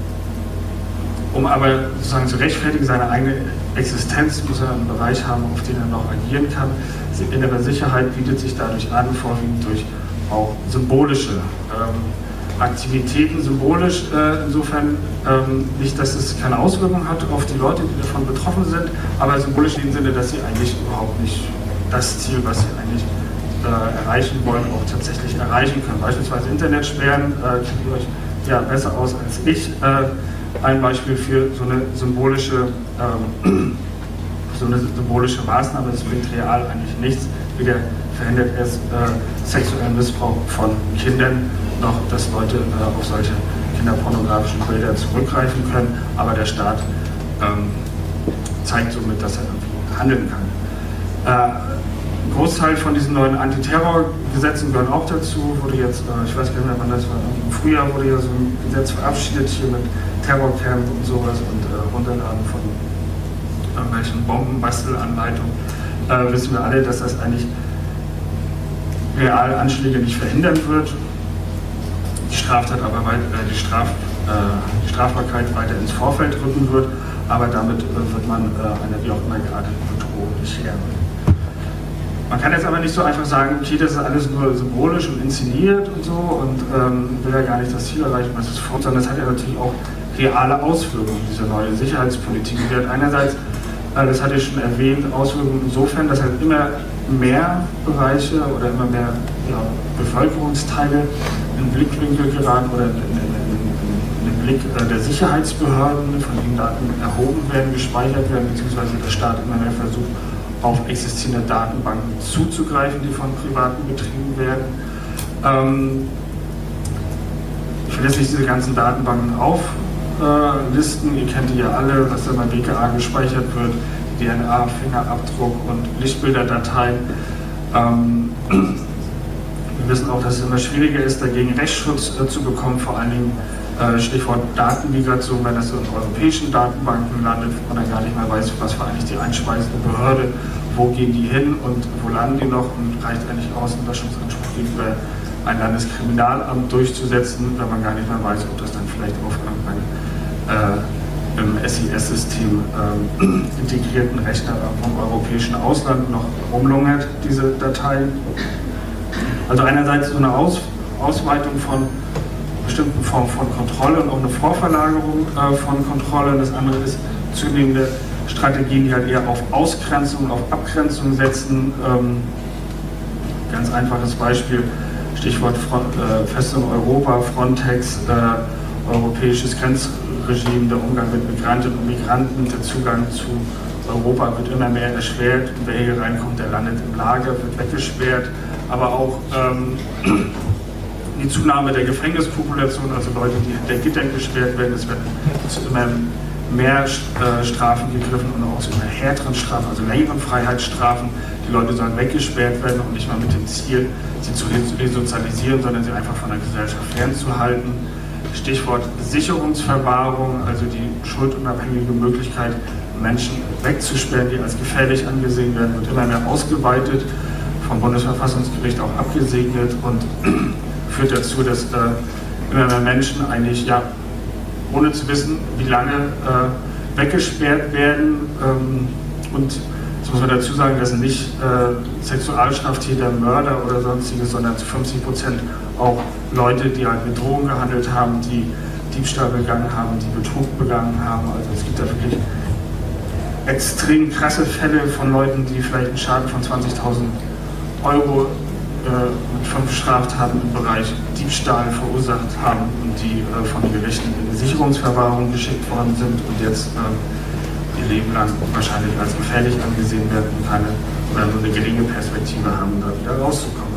Um aber sozusagen zu rechtfertigen, seine eigene Existenz muss er einen Bereich haben, auf den er noch agieren kann. Die innere Sicherheit bietet sich dadurch an, vorwiegend durch auch symbolische ähm, Aktivitäten. Symbolisch äh, insofern ähm, nicht, dass es keine Auswirkung hat auf die Leute, die davon betroffen sind, aber symbolisch in dem Sinne, dass sie eigentlich überhaupt nicht das Ziel, was sie eigentlich äh, erreichen wollen, auch tatsächlich erreichen können. Beispielsweise Internetsperren, äh, kennt ihr euch ja besser aus als ich. Äh, Ein Beispiel für so eine symbolische, ähm, so eine symbolische Maßnahme, das bringt real eigentlich nichts, weder verhindert es äh, sexuellen Missbrauch von Kindern, noch dass Leute äh, auf solche kinderpornografischen Bilder zurückgreifen können, aber der Staat ähm, zeigt somit, dass er irgendwie handeln kann. Äh, Ein Großteil von diesen neuen Antiterrorgesetzen gehören auch dazu, wurde jetzt, äh, ich weiß gar nicht mehr, wann das war, im Frühjahr wurde ja so ein Gesetz verabschiedet hier mit Terrorcamp und sowas und äh, Runterladen von irgendwelchen Bombenbastelanleitungen. Äh, wissen wir alle, dass das eigentlich real Anschläge nicht verhindern wird. Die Straftat aber weit, äh, die, Straf, äh, die Strafbarkeit weiter ins Vorfeld rücken wird, aber damit äh, wird man äh, einer wie auch immer gearteten Bedrohung nicht Herr. Man kann jetzt aber nicht so einfach sagen, okay, das ist alles nur symbolisch und inszeniert und so und ähm, will ja gar nicht das Ziel erreichen, was es fordert, sondern das hat ja natürlich auch reale Auswirkungen, diese neue Sicherheitspolitik. Die hat einerseits, äh, das hatte ich schon erwähnt, Auswirkungen insofern, dass halt immer mehr Bereiche oder immer mehr ja, Bevölkerungsteile in den Blickwinkel geraten oder in, in, in, in den Blick äh, der Sicherheitsbehörden, von denen Daten erhoben werden, gespeichert werden, beziehungsweise der Staat immer mehr versucht, auf existierende Datenbanken zuzugreifen, die von Privaten betrieben werden. Ähm, ich will jetzt nicht diese ganzen Datenbanken auflisten, ihr kennt die ja alle, was da beim B K A gespeichert wird, D N A, Fingerabdruck und Lichtbilderdateien. Ähm, wir wissen auch, dass es immer schwieriger ist, dagegen Rechtsschutz äh, zu bekommen, vor allen Dingen äh, Stichwort Datenmigration, wenn das in europäischen Datenbanken landet, wo man dann gar nicht mehr weiß, was war eigentlich die einspeisende Behörde, wo gehen die hin und wo landen die noch und reicht eigentlich aus, einen Löschungsanspruch gegenüber ein Landeskriminalamt durchzusetzen, wenn man gar nicht mehr weiß, ob das dann vielleicht auf irgendein äh, im S I S-System äh, integrierten Rechner vom europäischen Ausland noch rumlungert, diese Datei. Also einerseits so eine Aus, Ausweitung von bestimmten Formen von Kontrolle und auch eine Vorverlagerung äh, von Kontrolle. Das andere ist zunehmende Strategien, die halt eher auf Ausgrenzung, auf Abgrenzung setzen. Ähm, ganz einfaches Beispiel, Stichwort Front, äh, Festung Europa, Frontex, äh, europäisches Grenzregime, der Umgang mit Migrantinnen und Migranten, der Zugang zu Europa wird immer mehr erschwert. Wer hier reinkommt, der landet im Lager, wird weggesperrt, aber auch ähm, die Zunahme der Gefängnispopulation, also Leute, die hinter Gittern gesperrt werden, es werden zu immer mehr äh, Strafen gegriffen und auch zu immer härteren Strafen, also längeren Freiheitsstrafen. Die Leute sollen weggesperrt werden und nicht mal mit dem Ziel, sie zu resozialisieren, sondern sie einfach von der Gesellschaft fernzuhalten. Stichwort Sicherungsverwahrung, also die schuldunabhängige Möglichkeit, Menschen wegzusperren, die als gefährlich angesehen werden, wird immer mehr ausgeweitet, vom Bundesverfassungsgericht auch abgesegnet und führt dazu, dass äh, immer mehr Menschen eigentlich, ja, ohne zu wissen, wie lange äh, weggesperrt werden. Ähm, und das muss man dazu sagen, das sind nicht äh, Sexualstraftäter, Mörder oder sonstiges, sondern zu fünfzig Prozent auch Leute, die halt mit Drogen gehandelt haben, die Diebstahl begangen haben, die Betrug begangen haben. Also es gibt da wirklich extrem krasse Fälle von Leuten, die vielleicht einen Schaden von zwanzigtausend Euro mit fünf Straftaten im Bereich Diebstahl verursacht haben und die äh, von den Gerichten in die Sicherungsverwahrung geschickt worden sind und jetzt äh, ihr Leben lang wahrscheinlich als gefährlich angesehen werden und keine oder nur eine geringe Perspektive haben, da wieder rauszukommen.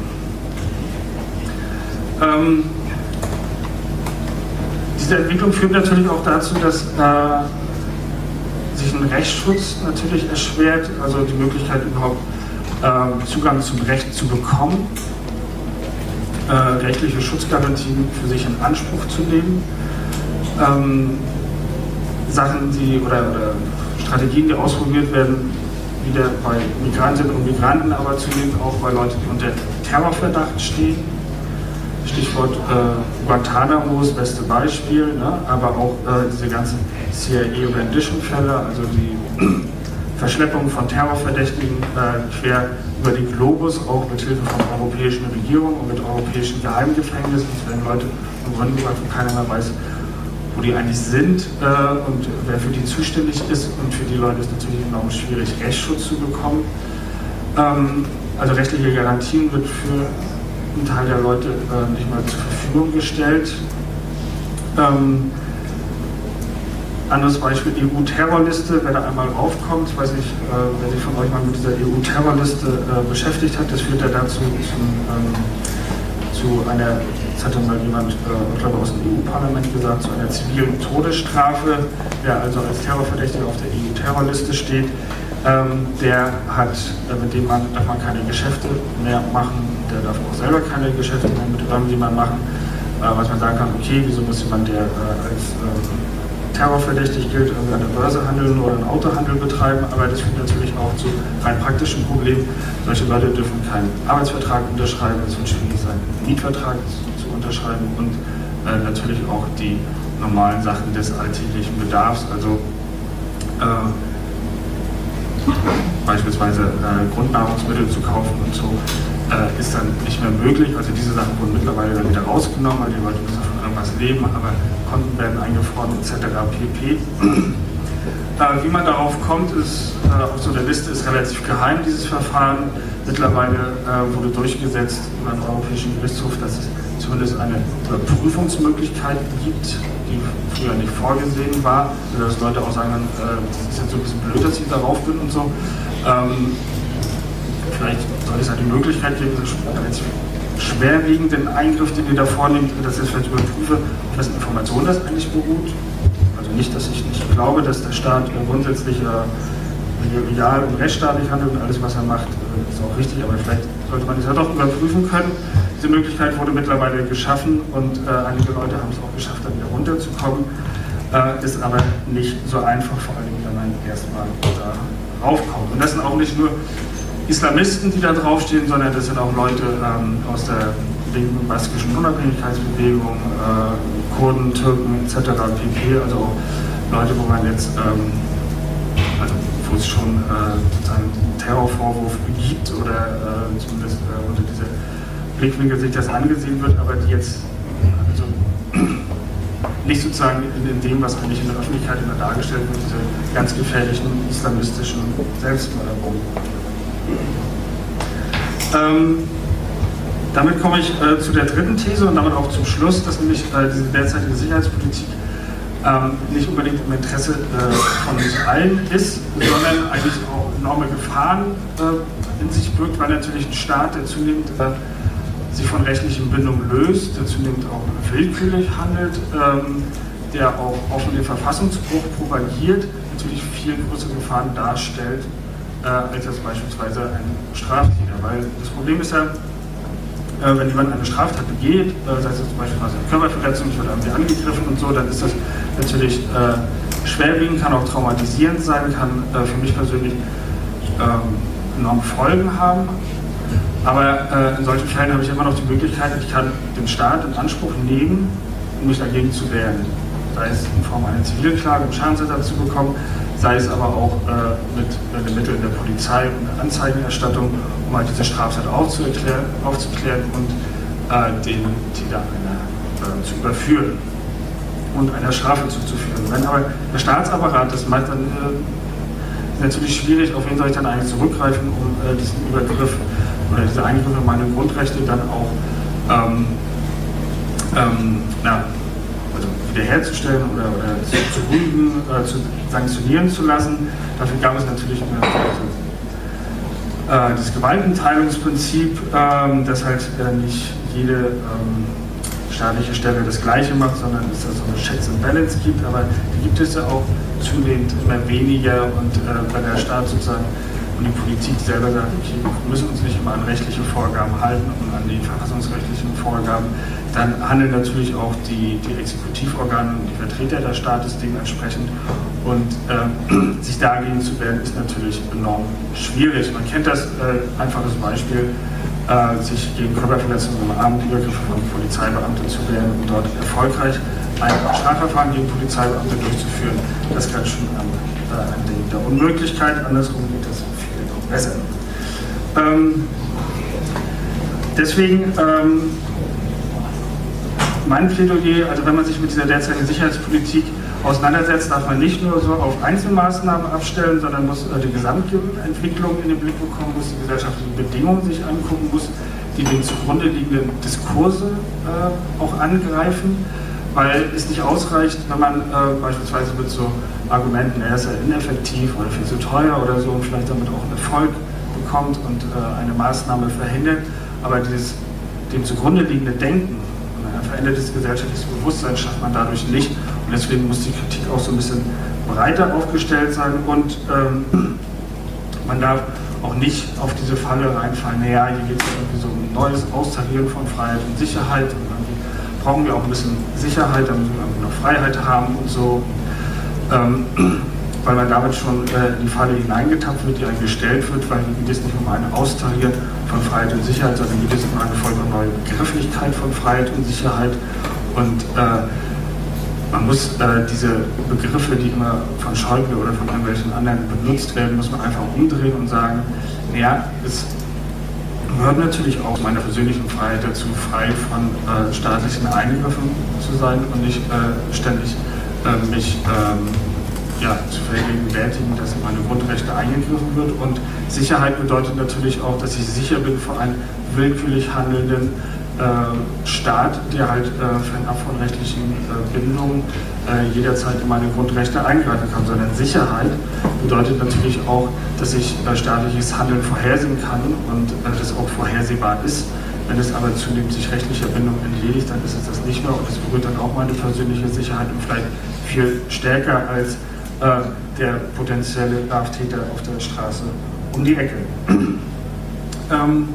Ähm, diese Entwicklung führt natürlich auch dazu, dass äh, sich ein Rechtsschutz natürlich erschwert, also die Möglichkeit überhaupt Zugang zum Recht zu bekommen, äh, rechtliche Schutzgarantien für sich in Anspruch zu nehmen, ähm, Sachen, die oder, oder Strategien, die ausprobiert werden, wieder bei Migrantinnen und Migranten, aber zunehmend auch bei Leuten, die unter Terrorverdacht stehen. Stichwort äh, Guantanamo ist das beste Beispiel, ne? Aber auch äh, diese ganzen C I A-Rendition-Fälle, also die Verschleppung von Terrorverdächtigen äh, quer über den Globus, auch mit Hilfe von europäischen Regierungen und mit europäischen Geheimgefängnissen. Es werden Leute im Grunde gebracht, wo keiner mehr weiß, wo die eigentlich sind äh, und wer für die zuständig ist. Und für die Leute ist es natürlich enorm schwierig, Rechtsschutz zu bekommen. Ähm, also rechtliche Garantien wird für einen Teil der Leute äh, nicht mal zur Verfügung gestellt. Ähm, Anderes Beispiel, E U-Terrorliste, wer da einmal raufkommt, ich weiß nicht, äh, wer sich von euch mal mit dieser E U-Terrorliste äh, beschäftigt hat, das führt ja dazu zum, ähm, zu einer, das hatte mal jemand, äh, ich glaube aus dem E U-Parlament gesagt, zu einer zivilen Todesstrafe, wer also als Terrorverdächtiger auf der E U-Terrorliste steht, ähm, der hat, äh, mit dem man, darf man keine Geschäfte mehr machen, der darf auch selber keine Geschäfte mehr mit irgendjemandem machen, äh, was man sagen kann, okay, wieso muss jemand, der äh, als ähm, terrorverdächtig gilt, irgendwie an der Börse handeln oder einen Autohandel betreiben, aber das führt natürlich auch zu rein praktischen Problemen. Solche Leute dürfen keinen Arbeitsvertrag unterschreiben, es wird schwierig sein, einen Mietvertrag zu unterschreiben und äh, natürlich auch die normalen Sachen des alltäglichen Bedarfs, also äh, beispielsweise äh, Grundnahrungsmittel zu kaufen und so, äh, ist dann nicht mehr möglich. Also diese Sachen wurden mittlerweile dann wieder rausgenommen, weil die Leute müssen von irgendwas leben, aber Konten werden eingefroren et cetera pp. Äh, wie man darauf kommt, ist, äh, auf so einer Liste ist relativ geheim, dieses Verfahren. Mittlerweile äh, wurde durchgesetzt beim Europäischen Gerichtshof, dass es zumindest eine Überprüfungsmöglichkeit gibt, die früher nicht vorgesehen war, dass Leute auch sagen, äh, das ist jetzt so ein bisschen blöd, dass ich darauf bin und so. Ähm, vielleicht soll es halt die Möglichkeit geben, einen schwerwiegenden Eingriff, den ihr da vornehmt, dass ich vielleicht überprüfe, auf wessen Informationen das eigentlich beruht. Also nicht, dass ich nicht glaube, dass der Staat grundsätzlich äh, ideal und rechtsstaatlich handelt und alles, was er macht, äh, ist auch richtig, aber vielleicht sollte man das ja doch überprüfen können. Diese Möglichkeit wurde mittlerweile geschaffen und äh, einige Leute haben es auch geschafft, da wieder runterzukommen. Äh, ist aber nicht so einfach, vor allem wenn man erstmal da raufkommt. Und das sind auch nicht nur Islamisten, die da draufstehen, sondern das sind auch Leute ähm, aus der linken baskischen Unabhängigkeitsbewegung, äh, Kurden, Türken et cetera pp. Also auch Leute, wo man jetzt, ähm, also wo es schon äh, sozusagen einen Terrorvorwurf gibt oder äh, zumindest äh, unter dieser Blickwinkel sich das angesehen wird, aber die jetzt also, nicht sozusagen in, in dem, was eigentlich in der Öffentlichkeit immer dargestellt wird, diese ganz gefährlichen islamistischen Selbstmörder. Ähm, damit komme ich äh, zu der dritten These und damit auch zum Schluss, dass nämlich äh, diese derzeitige Sicherheitspolitik ähm, nicht unbedingt im Interesse äh, von uns allen ist, sondern eigentlich auch enorme Gefahren äh, in sich birgt, weil natürlich ein Staat, der zunehmend äh, sich von rechtlichen Bindungen löst, der zunehmend auch willkürlich handelt, ähm, der auch offen den Verfassungsbruch propagiert, natürlich viel größere Gefahren darstellt, äh, als das beispielsweise ein Straftäter. Weil das Problem ist ja, äh, wenn jemand eine Straftat begeht, äh, sei es zum Beispiel eine Körperverletzung, ich werde irgendwie angegriffen und so, dann ist das natürlich äh, schwerwiegend, kann auch traumatisierend sein, kann äh, für mich persönlich ähm, enorme Folgen haben. Aber äh, in solchen Fällen habe ich immer noch die Möglichkeit, ich kann den Staat in Anspruch nehmen, um mich dagegen zu wehren. Sei es in Form einer Zivilklage, um Schadensersatz zu bekommen, sei es aber auch äh, mit äh, den Mitteln der Polizei und der Anzeigenerstattung, um halt diese Straftat aufzuklären, aufzuklären und äh, den Täter einer, äh, zu überführen und einer Strafe zuzuführen. Wenn aber der Staatsapparat das macht, dann äh, ist natürlich schwierig, auf wen soll ich dann eigentlich zurückgreifen, um äh, diesen Übergriff oder diese Eingriffe in meine Grundrechte dann auch ähm, ähm, na, also wiederherzustellen oder, oder zu, zu rügen, äh, zu sanktionieren zu lassen. Dafür gab es natürlich eine, äh, das Gewaltenteilungsprinzip, ähm, dass halt äh, nicht jede ähm, staatliche Stelle das Gleiche macht, sondern es da so eine Checks and Balance gibt, aber die gibt es ja auch zunehmend immer weniger und äh, bei der Staat sozusagen und die Politik selber sagt, okay, wir müssen uns nicht immer an rechtliche Vorgaben halten und an die verfassungsrechtlichen Vorgaben, dann handeln natürlich auch die, die Exekutivorgane und die Vertreter des Staates dementsprechend. Und äh, sich dagegen zu wehren, ist natürlich enorm schwierig. Man kennt das äh, einfaches Beispiel, äh, sich gegen Körperverletzungen im Rahmen der Übergriffe von Polizeibeamten zu wehren und dort erfolgreich ein Strafverfahren gegen Polizeibeamte durchzuführen. Das kann schon an, äh, an der Unmöglichkeit, andersrum geht das besser. Ähm, deswegen ähm, mein Plädoyer, also wenn man sich mit dieser derzeitigen Sicherheitspolitik auseinandersetzt, darf man nicht nur so auf Einzelmaßnahmen abstellen, sondern muss äh, die Gesamtentwicklung in den Blick bekommen, muss die gesellschaftlichen Bedingungen sich angucken, muss die den zugrunde liegenden Diskurse äh, auch angreifen, weil es nicht ausreicht, wenn man äh, beispielsweise mit so Argumenten, er ist ja ineffektiv oder viel zu teuer oder so und vielleicht damit auch einen Erfolg bekommt und äh, eine Maßnahme verhindert, aber dieses dem zugrunde liegende Denken und ein verändertes gesellschaftliches Bewusstsein schafft man dadurch nicht und deswegen muss die Kritik auch so ein bisschen breiter aufgestellt sein und ähm, man darf auch nicht auf diese Falle reinfallen, naja, hier geht es irgendwie so um ein neues Austarieren von Freiheit und Sicherheit und irgendwie brauchen wir auch ein bisschen Sicherheit, damit wir irgendwie noch Freiheit haben und so. Ähm, weil man damit schon äh, in die Falle hineingetappt wird, die einem gestellt wird, weil hier geht es nicht um ein Austarieren von Freiheit und Sicherheit, sondern geht es um eine vollkommen neue Begrifflichkeit von Freiheit und Sicherheit. Und äh, man muss äh, diese Begriffe, die immer von Schäuble oder von irgendwelchen anderen benutzt werden, muss man einfach umdrehen und sagen, naja, es gehört natürlich auch meiner persönlichen Freiheit dazu, frei von äh, staatlichen Eingriffen zu sein und nicht äh, ständig äh, mich ähm, ja, zu vergegenwärtigen, dass in meine Grundrechte eingegriffen wird. Und Sicherheit bedeutet natürlich auch, dass ich sicher bin vor einem willkürlich handelnden äh, Staat, der halt äh, fernab von rechtlichen äh, Bindungen äh, jederzeit in meine Grundrechte eingreifen kann. Sondern Sicherheit bedeutet natürlich auch, dass ich äh, staatliches Handeln vorhersehen kann und äh, das auch vorhersehbar ist. Wenn es aber zunehmend sich rechtlicher Bindung entledigt, dann ist es das nicht mehr und es berührt dann auch meine persönliche Sicherheit und vielleicht viel stärker als äh, der potenzielle Straftäter auf der Straße um die Ecke. ähm,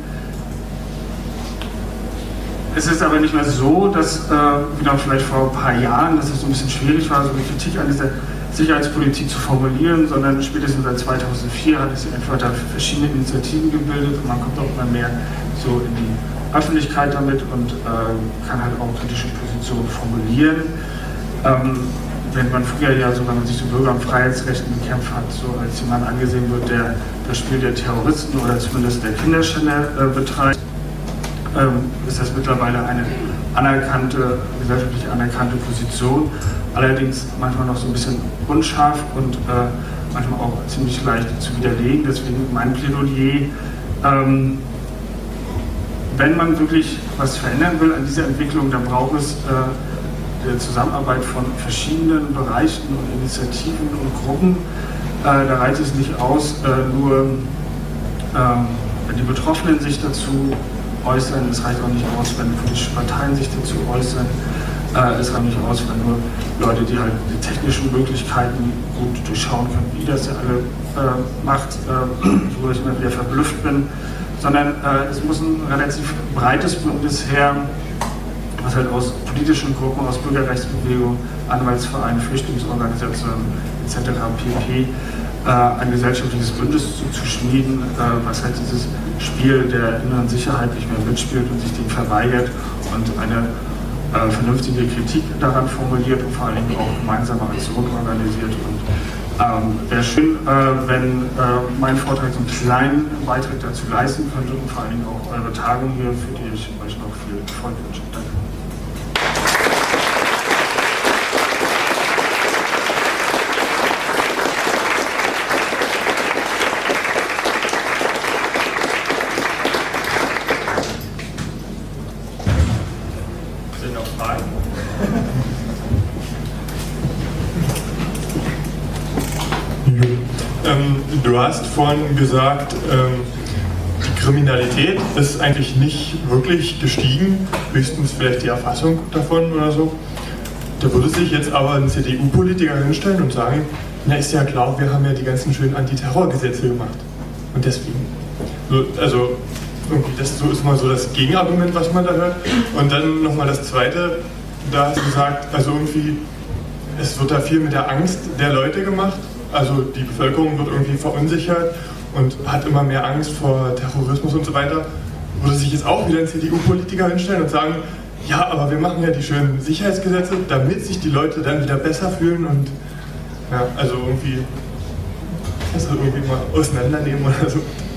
es ist aber nicht mehr so, dass, äh, wie noch vielleicht vor ein paar Jahren, dass es so ein bisschen schwierig war, so eine Kritik an dieser Sicherheitspolitik zu formulieren, sondern spätestens seit zweitausendvier hat es einfach da verschiedene Initiativen gebildet und man kommt auch immer mehr so in die Öffentlichkeit damit und äh, kann halt auch kritische Positionen formulieren. Ähm, wenn man früher ja so, wenn man sich so Bürger- und Freiheitsrechten gekämpft hat, so als jemand angesehen wird, der das Spiel der Terroristen oder zumindest der Kinderschänder äh, betreibt, ähm, ist das mittlerweile eine anerkannte, gesellschaftlich anerkannte Position, allerdings manchmal noch so ein bisschen unscharf und äh, manchmal auch ziemlich leicht zu widerlegen. Deswegen mein Plädoyer, ähm, wenn man wirklich was verändern will an dieser Entwicklung, dann braucht es äh, der Zusammenarbeit von verschiedenen Bereichen und Initiativen und Gruppen. Äh, da reicht es nicht aus, äh, nur äh, wenn die Betroffenen sich dazu äußern, es reicht auch nicht aus, wenn politische Parteien sich dazu äußern, äh, es reicht nicht aus, wenn nur Leute, die halt die technischen Möglichkeiten gut durchschauen können, wie das ja alle äh, macht, äh, wo ich immer wieder verblüfft bin, sondern äh, es muss ein relativ breites Bündnis her, was halt aus politischen Gruppen, aus Bürgerrechtsbewegung, Anwaltsvereinen, Flüchtlingsorganisationen et cetera pp. Äh, ein gesellschaftliches Bündnis zu, zu schmieden, äh, was halt dieses Spiel der inneren Sicherheit nicht mehr mitspielt und sich dem verweigert und eine äh, vernünftige Kritik daran formuliert und vor allen Dingen auch gemeinsame Aktionen organisiert. Und ähm, wäre schön, äh, wenn äh, mein Vortrag so einen kleinen Beitrag dazu leisten könnte und vor allen Dingen auch eure Tagung hier, für die ich euch noch viel Erfolg wünsche. Danke. Sind noch Fragen? Ähm, du hast vorhin gesagt, ähm, die Kriminalität ist eigentlich nicht wirklich gestiegen, höchstens vielleicht die Erfassung davon oder so. Da würde sich jetzt aber ein C D U-Politiker hinstellen und sagen, na ist ja klar, wir haben ja die ganzen schönen Antiterrorgesetze gemacht. Und deswegen. So, also irgendwie das so ist mal so das Gegenargument, was man da hört. Und dann nochmal das Zweite, da hast du gesagt, also irgendwie, es wird da viel mit der Angst der Leute gemacht. Also die Bevölkerung wird irgendwie verunsichert und hat immer mehr Angst vor Terrorismus und so weiter. Würde sich jetzt auch wieder ein C D U-Politiker hinstellen und sagen, ja, aber wir machen ja die schönen Sicherheitsgesetze, damit sich die Leute dann wieder besser fühlen und ja, also irgendwie das irgendwie mal auseinandernehmen oder so.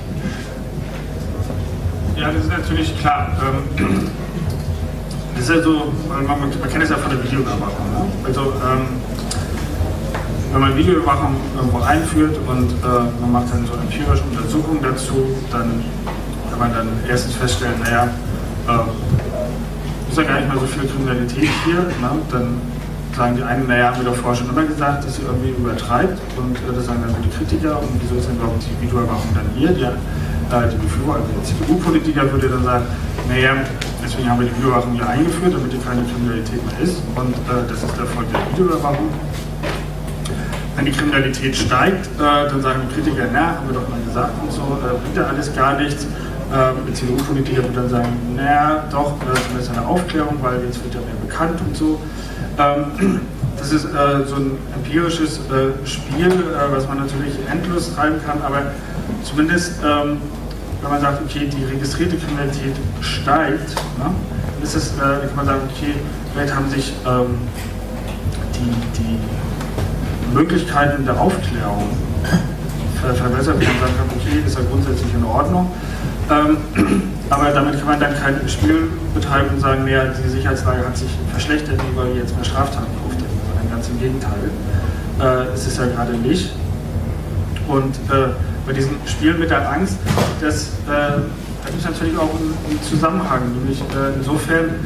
Ja, das ist natürlich klar. Ähm, das ist ja so, man, man, man kennt es ja von der Videoüberwachung. Ne? Also, ähm, wenn man Videoüberwachung irgendwo einführt und äh, man macht dann so empirische Untersuchungen dazu, dann kann man dann erstens feststellen, naja, äh, ist ja gar nicht mehr so viel Kriminalität hier. Ne? Dann sagen die einen, naja, haben wir doch vorher schon immer gesagt, dass sie irgendwie übertreibt. Und äh, das sagen dann so die Kritiker. Und wieso ist denn überhaupt die Videoüberwachung dann hier? Ja, äh, die Befürworter, der C D U-Politiker würde dann sagen, naja, deswegen haben wir die Videoüberwachung hier eingeführt, damit hier keine Kriminalität mehr ist. Und äh, das ist der Erfolg der Videoüberwachung. Wenn die Kriminalität steigt, äh, dann sagen die Kritiker, na, haben wir doch mal gesagt und so, äh, bringt ja alles gar nichts. Äh, der C D U-Politiker wird dann sagen, na, doch, das ist eine Aufklärung, weil jetzt wird ja mehr bekannt und so. Ähm, das ist äh, so ein empirisches äh, Spiel, äh, was man natürlich endlos treiben kann, aber zumindest, ähm, wenn man sagt, okay, die registrierte Kriminalität steigt, ne, dann ist es, äh, kann man sagen, okay, vielleicht haben sich ähm, die, die Möglichkeiten der Aufklärung ver verbessert, wenn man sagen kann, okay, ist ja grundsätzlich in Ordnung. Ähm, aber damit kann man dann kein Spiel betreiben und sagen, naja, die Sicherheitslage hat sich verschlechtert, weil wir jetzt mehr Straftaten aufdecken, sondern ganz im Gegenteil. Äh, ist es ja gerade nicht. Und äh, bei diesem Spiel mit der Angst, das, äh, da gibt es natürlich auch einen, einen Zusammenhang, nämlich äh, insofern,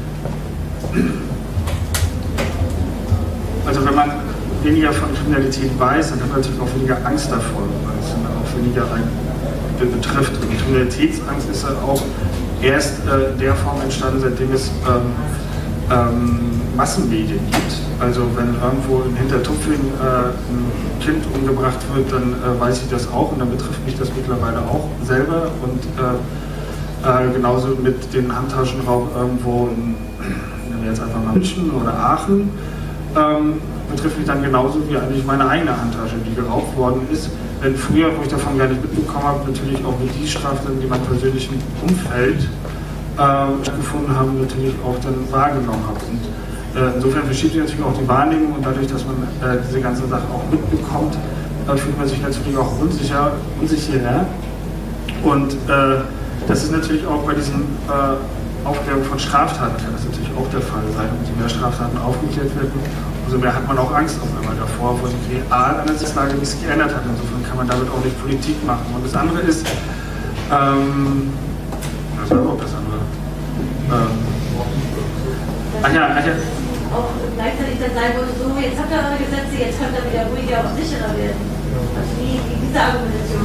also wenn man weniger von Kriminalität weiß, dann hat man natürlich auch weniger Angst davor, weil es dann auch weniger einen betrifft. Und Kriminalitätsangst ist dann auch erst äh, in der Form entstanden, seitdem es ähm, ähm, Massenmedien gibt. Also wenn irgendwo in Hintertupfing äh, ein Kind umgebracht wird, dann äh, weiß ich das auch und dann betrifft mich das mittlerweile auch selber. Und äh, äh, genauso mit dem Handtaschenraub irgendwo in, nehmen wir jetzt einfach mal München oder Aachen, ähm, betrifft mich dann genauso wie eigentlich meine eigene Handtasche, die geraubt worden ist. Denn früher, wo ich davon gar nicht mitbekommen habe, natürlich auch mit die Straftaten, die meinem persönlichen Umfeld äh, stattgefunden haben, natürlich auch dann wahrgenommen habe. Und äh, insofern verschiebt sich natürlich auch die Wahrnehmung und dadurch, dass man äh, diese ganze Sache auch mitbekommt, äh, fühlt man sich natürlich auch unsicher, unsicherer. Und äh, das ist natürlich auch bei diesen äh, Aufklärung von Straftaten kann das natürlich auch der Fall sein. Umso mehr Straftaten aufgeklärt werden, umso mehr hat man auch Angst auf einmal davor, wo die real an der Sichtslage nichts geändert hat. Insofern kann man damit auch nicht Politik machen. Und das andere ist, ähm, was war überhaupt das andere? Ähm, ach ja, ach ja. Auch gleichzeitig dann sagen wollte, so, jetzt habt ihr eure Gesetze, jetzt könnt ihr wieder ruhiger und sicherer werden. Also wie, wie diese Argumentation.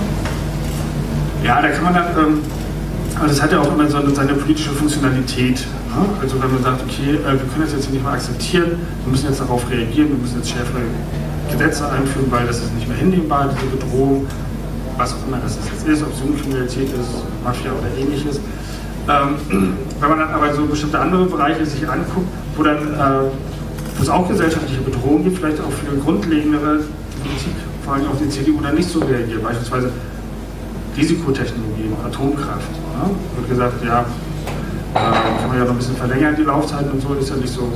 Ja, da kann man dann, ähm, also das hat ja auch immer so eine, seine politische Funktionalität. Ne? Also wenn man sagt, okay, äh, wir können das jetzt nicht mehr akzeptieren, wir müssen jetzt darauf reagieren, wir müssen jetzt schärfere Gesetze einführen, weil das ist nicht mehr hinnehmbar, diese Bedrohung, was auch immer das jetzt ist, ob es Jugendkriminalität ist, Mafia oder ähnliches. Ähm, wenn man dann aber so bestimmte andere Bereiche sich anguckt, wo dann äh, wo es auch gesellschaftliche Bedrohungen gibt, vielleicht auch für grundlegendere Politik, vor allem auch die C D U, dann nicht so reagiert. Beispielsweise Risikotechnologien, Atomkraft. Ja? Wird gesagt, ja, äh, kann man ja noch ein bisschen verlängern, die Laufzeiten und so, ist ja nicht so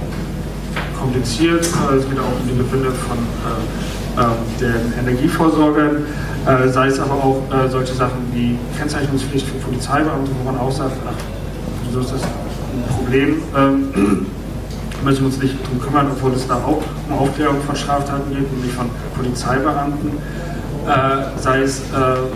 kompliziert. Äh, es geht auch um die Gewinne von äh, äh, den Energieversorgern, äh, sei es aber auch äh, solche Sachen wie Kennzeichnungspflicht für Polizeibeamte, wo man auch sagt, ach, wieso ist das ein Problem? Ähm, müssen wir uns nicht darum kümmern, obwohl es da auch um Aufklärung von Straftaten geht, nämlich von Polizeibeamten. Äh, sei es äh,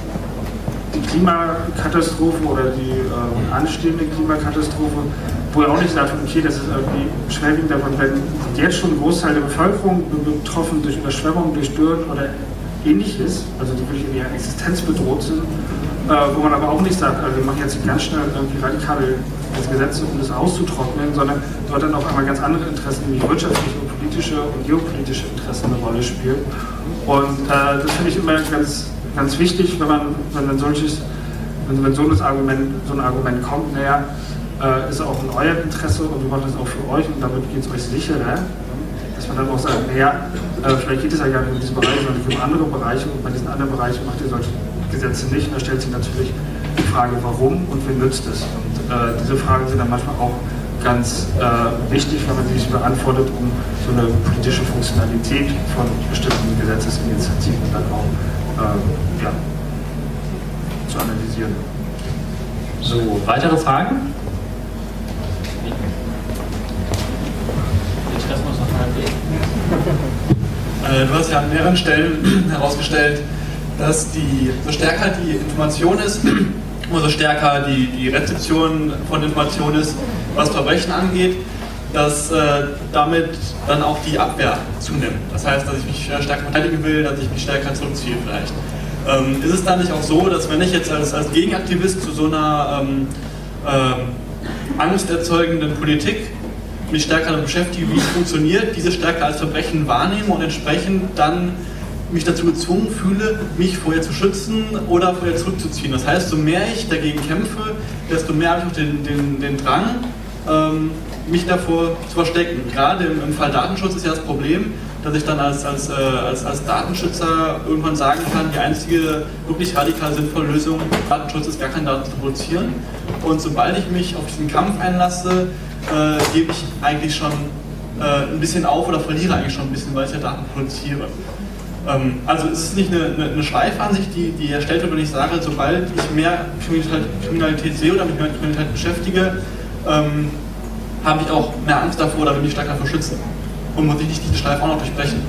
die Klimakatastrophe oder die äh, anstehende Klimakatastrophe, wo er auch nicht sagt, okay, das ist irgendwie schwerwiegend, aber wenn jetzt schon ein Großteil der Bevölkerung betroffen durch Überschwemmungen, durch Dürren oder ähnliches, also die wirklich in ihrer Existenz bedroht sind, äh, wo man aber auch nicht sagt, also wir machen jetzt ganz schnell irgendwie radikale Gesetze, um das auszutrocknen, sondern dort dann auf einmal ganz andere Interessen, nämlich wirtschaftliche und politische und geopolitische Interessen eine Rolle spielen. Und äh, das finde ich immer ganz, ganz wichtig, wenn man, wenn man solches, wenn, wenn so, ein Argument, so ein Argument kommt, naja, äh, ist auch in eurem Interesse und wir machen das auch für euch und damit geht es euch sicherer, dass man dann auch sagt, naja, äh, vielleicht geht es ja gar nicht um diesen Bereich, sondern um andere Bereiche und bei diesen anderen Bereichen macht ihr solche Gesetze nicht. Und da stellt sich natürlich die Frage, warum und wem nützt es? Und äh, diese Fragen sind dann manchmal auch ganz äh, wichtig, wenn man sie sich beantwortet, um so eine politische Funktionalität von bestimmten Gesetzesinitiativen dann auch äh, ja, zu analysieren. So, weitere Fragen? Äh, du hast ja an mehreren Stellen herausgestellt, dass die, so stärker die Information ist, umso stärker die, die Rezeption von Information ist, was Verbrechen angeht, dass äh, damit dann auch die Abwehr zunimmt. Das heißt, dass ich mich äh, stärker verteidigen will, dass ich mich stärker zurückziehe vielleicht. Ähm, ist es dann nicht auch so, dass wenn ich jetzt als, als Gegenaktivist zu so einer ähm, ähm, angsterzeugenden Politik mich stärker damit beschäftige, wie es funktioniert, diese stärker als Verbrechen wahrnehme und entsprechend dann mich dazu gezwungen fühle, mich vor ihr zu schützen oder vor ihr zurückzuziehen. Das heißt, so mehr ich dagegen kämpfe, desto mehr habe ich auch den, den, den Drang, ähm, mich davor zu verstecken. Gerade im, im Fall Datenschutz ist ja das Problem, dass ich dann als, als, äh, als, als Datenschützer irgendwann sagen kann, die einzige wirklich radikal sinnvolle Lösung Datenschutz ist, gar keine Daten zu produzieren. Und sobald ich mich auf diesen Kampf einlasse, äh, gebe ich eigentlich schon äh, ein bisschen auf oder verliere eigentlich schon ein bisschen, weil ich ja Daten produziere. Also es ist nicht eine, eine, eine Schleifansicht, die, die erstellt wird, wenn ich sage, sobald ich mehr Kriminalität sehe oder mich mit Kriminalität beschäftige, ähm, habe ich auch mehr Angst davor oder will mich stärker davor schützen. Und muss ich nicht diese Schleife auch noch durchbrechen.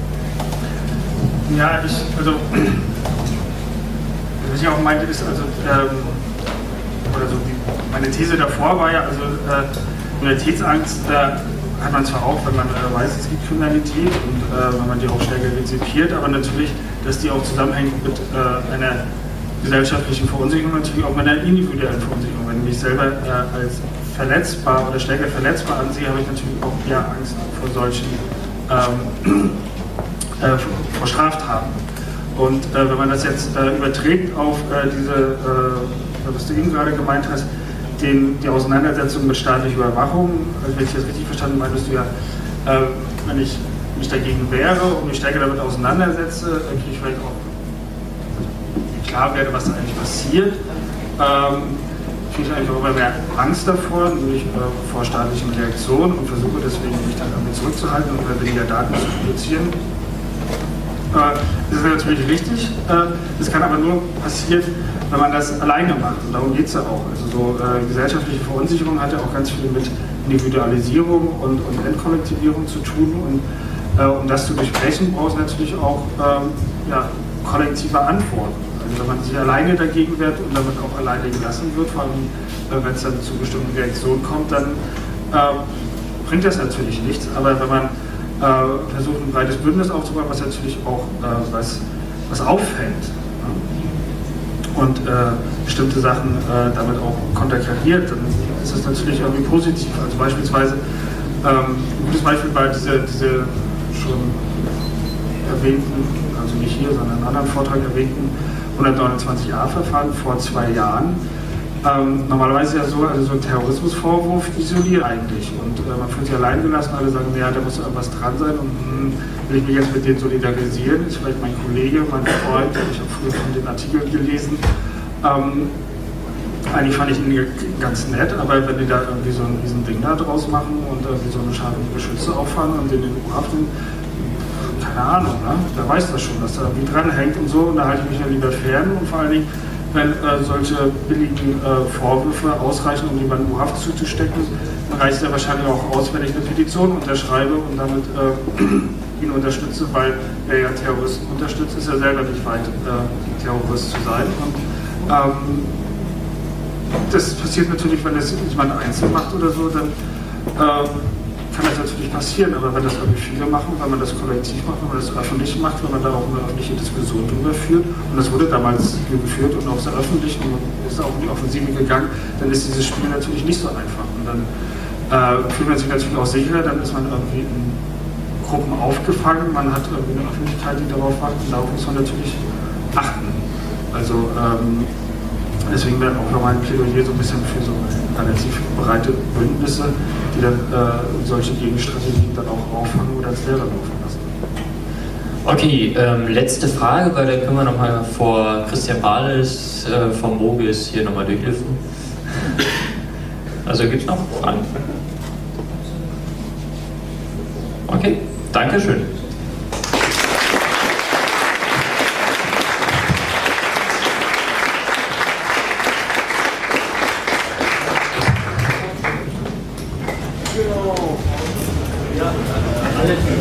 Ja, ich, also, was ich auch meinte, ist, also, ähm, oder so, die, meine These davor war ja, also, äh, Kriminalitätsangst, äh, hat man zwar auch, wenn man äh, weiß, es gibt Kriminalität und äh, wenn man die auch stärker rezipiert, aber natürlich, dass die auch zusammenhängt mit äh, einer gesellschaftlichen Verunsicherung, natürlich auch mit einer individuellen Verunsicherung. Wenn ich mich selber äh, als verletzbar oder stärker verletzbar ansehe, habe ich natürlich auch eher Angst vor solchen ähm, äh, vor Straftaten. Und äh, wenn man das jetzt äh, überträgt auf äh, diese, äh, was du eben gerade gemeint hast, Den, die Auseinandersetzung mit staatlicher Überwachung, also wenn ich das richtig verstanden habe, meintest du ja, äh, wenn ich mich dagegen wehre und mich stärker damit auseinandersetze, dann kriege ich vielleicht auch klar werde, was da eigentlich passiert, ähm, kriege ich einfach immer mehr Angst davor, nämlich äh, vor staatlichen Reaktionen und versuche deswegen mich dann irgendwie zurückzuhalten und weniger Daten zu produzieren. Äh, das ist natürlich richtig. Äh, das kann aber nur passieren, wenn man das alleine macht. Und darum geht es ja auch. Also so äh, gesellschaftliche Verunsicherung hat ja auch ganz viel mit Individualisierung und, und Entkollektivierung zu tun. Und äh, um das zu durchbrechen, braucht es natürlich auch ähm, ja, kollektive Antworten. Also wenn man sich alleine dagegen wehrt und damit auch alleine gelassen wird, vor allem äh, wenn es dann zu bestimmten Reaktionen kommt, dann äh, bringt das natürlich nichts. Aber wenn man äh, versucht, ein breites Bündnis aufzubauen, was natürlich auch äh, was, was auffällt, ja, und äh, bestimmte Sachen äh, damit auch konterkariert, dann ist das natürlich irgendwie positiv. Also beispielsweise, ähm, ein gutes Beispiel war diese, diese schon erwähnten, also nicht hier, sondern in einem anderen Vortrag erwähnten hundertneunundzwanzig a-Verfahren vor zwei Jahren. Ähm, normalerweise ja so, also so ein Terrorismusvorwurf isoliert eigentlich und äh, man fühlt sich allein gelassen, alle sagen, ja, da muss irgendwas dran sein und hm, will ich mich jetzt mit denen solidarisieren, ist vielleicht mein Kollege, mein Freund, ich habe früher von den Artikeln gelesen. Ähm, eigentlich fand ich ihn ganz nett, aber wenn die da irgendwie so ein riesen Ding da draus machen und irgendwie so eine scharfe Geschütze auffangen und den in U-Haft, keine Ahnung, ne? Der weiß das schon, dass da irgendwie dranhängt und so, und da halte ich mich ja lieber fern und vor allen Dingen, wenn äh, solche billigen äh, Vorwürfe ausreichen, um jemanden U-Haft zuzustecken, dann reicht es ja wahrscheinlich auch aus, wenn ich eine Petition unterschreibe und damit äh, ihn unterstütze, weil wer ja Terroristen unterstützt, ist ja selber nicht weit, äh, Terrorist zu sein. Und ähm, das passiert natürlich, wenn das jemand einzeln macht oder so, dann äh, kann das natürlich passieren, aber wenn das irgendwie viele machen, wenn man das kollektiv macht, wenn man das öffentlich macht, wenn man da auch eine öffentliche Diskussion drüber führt, und das wurde damals geführt und auch sehr öffentlich und man ist auch in die Offensive gegangen, dann ist dieses Spiel natürlich nicht so einfach. Und dann äh, fühlt man sich natürlich auch sicherer, dann ist man irgendwie in Gruppen aufgefangen, man hat irgendwie eine Öffentlichkeit, die darauf wartet, und darauf muss man natürlich achten. Also ähm, deswegen wäre auch noch mein Plädoyer so ein bisschen für so relativ breite Bündnisse, die dann äh, solche Gegenstrategien dann auch auffangen oder als Lehrer laufen lassen. Okay, ähm, letzte Frage, weil dann können wir nochmal vor Christian Bales äh, vom Mogis hier nochmal durchlüften. Also gibt es noch Fragen? Okay, Dankeschön.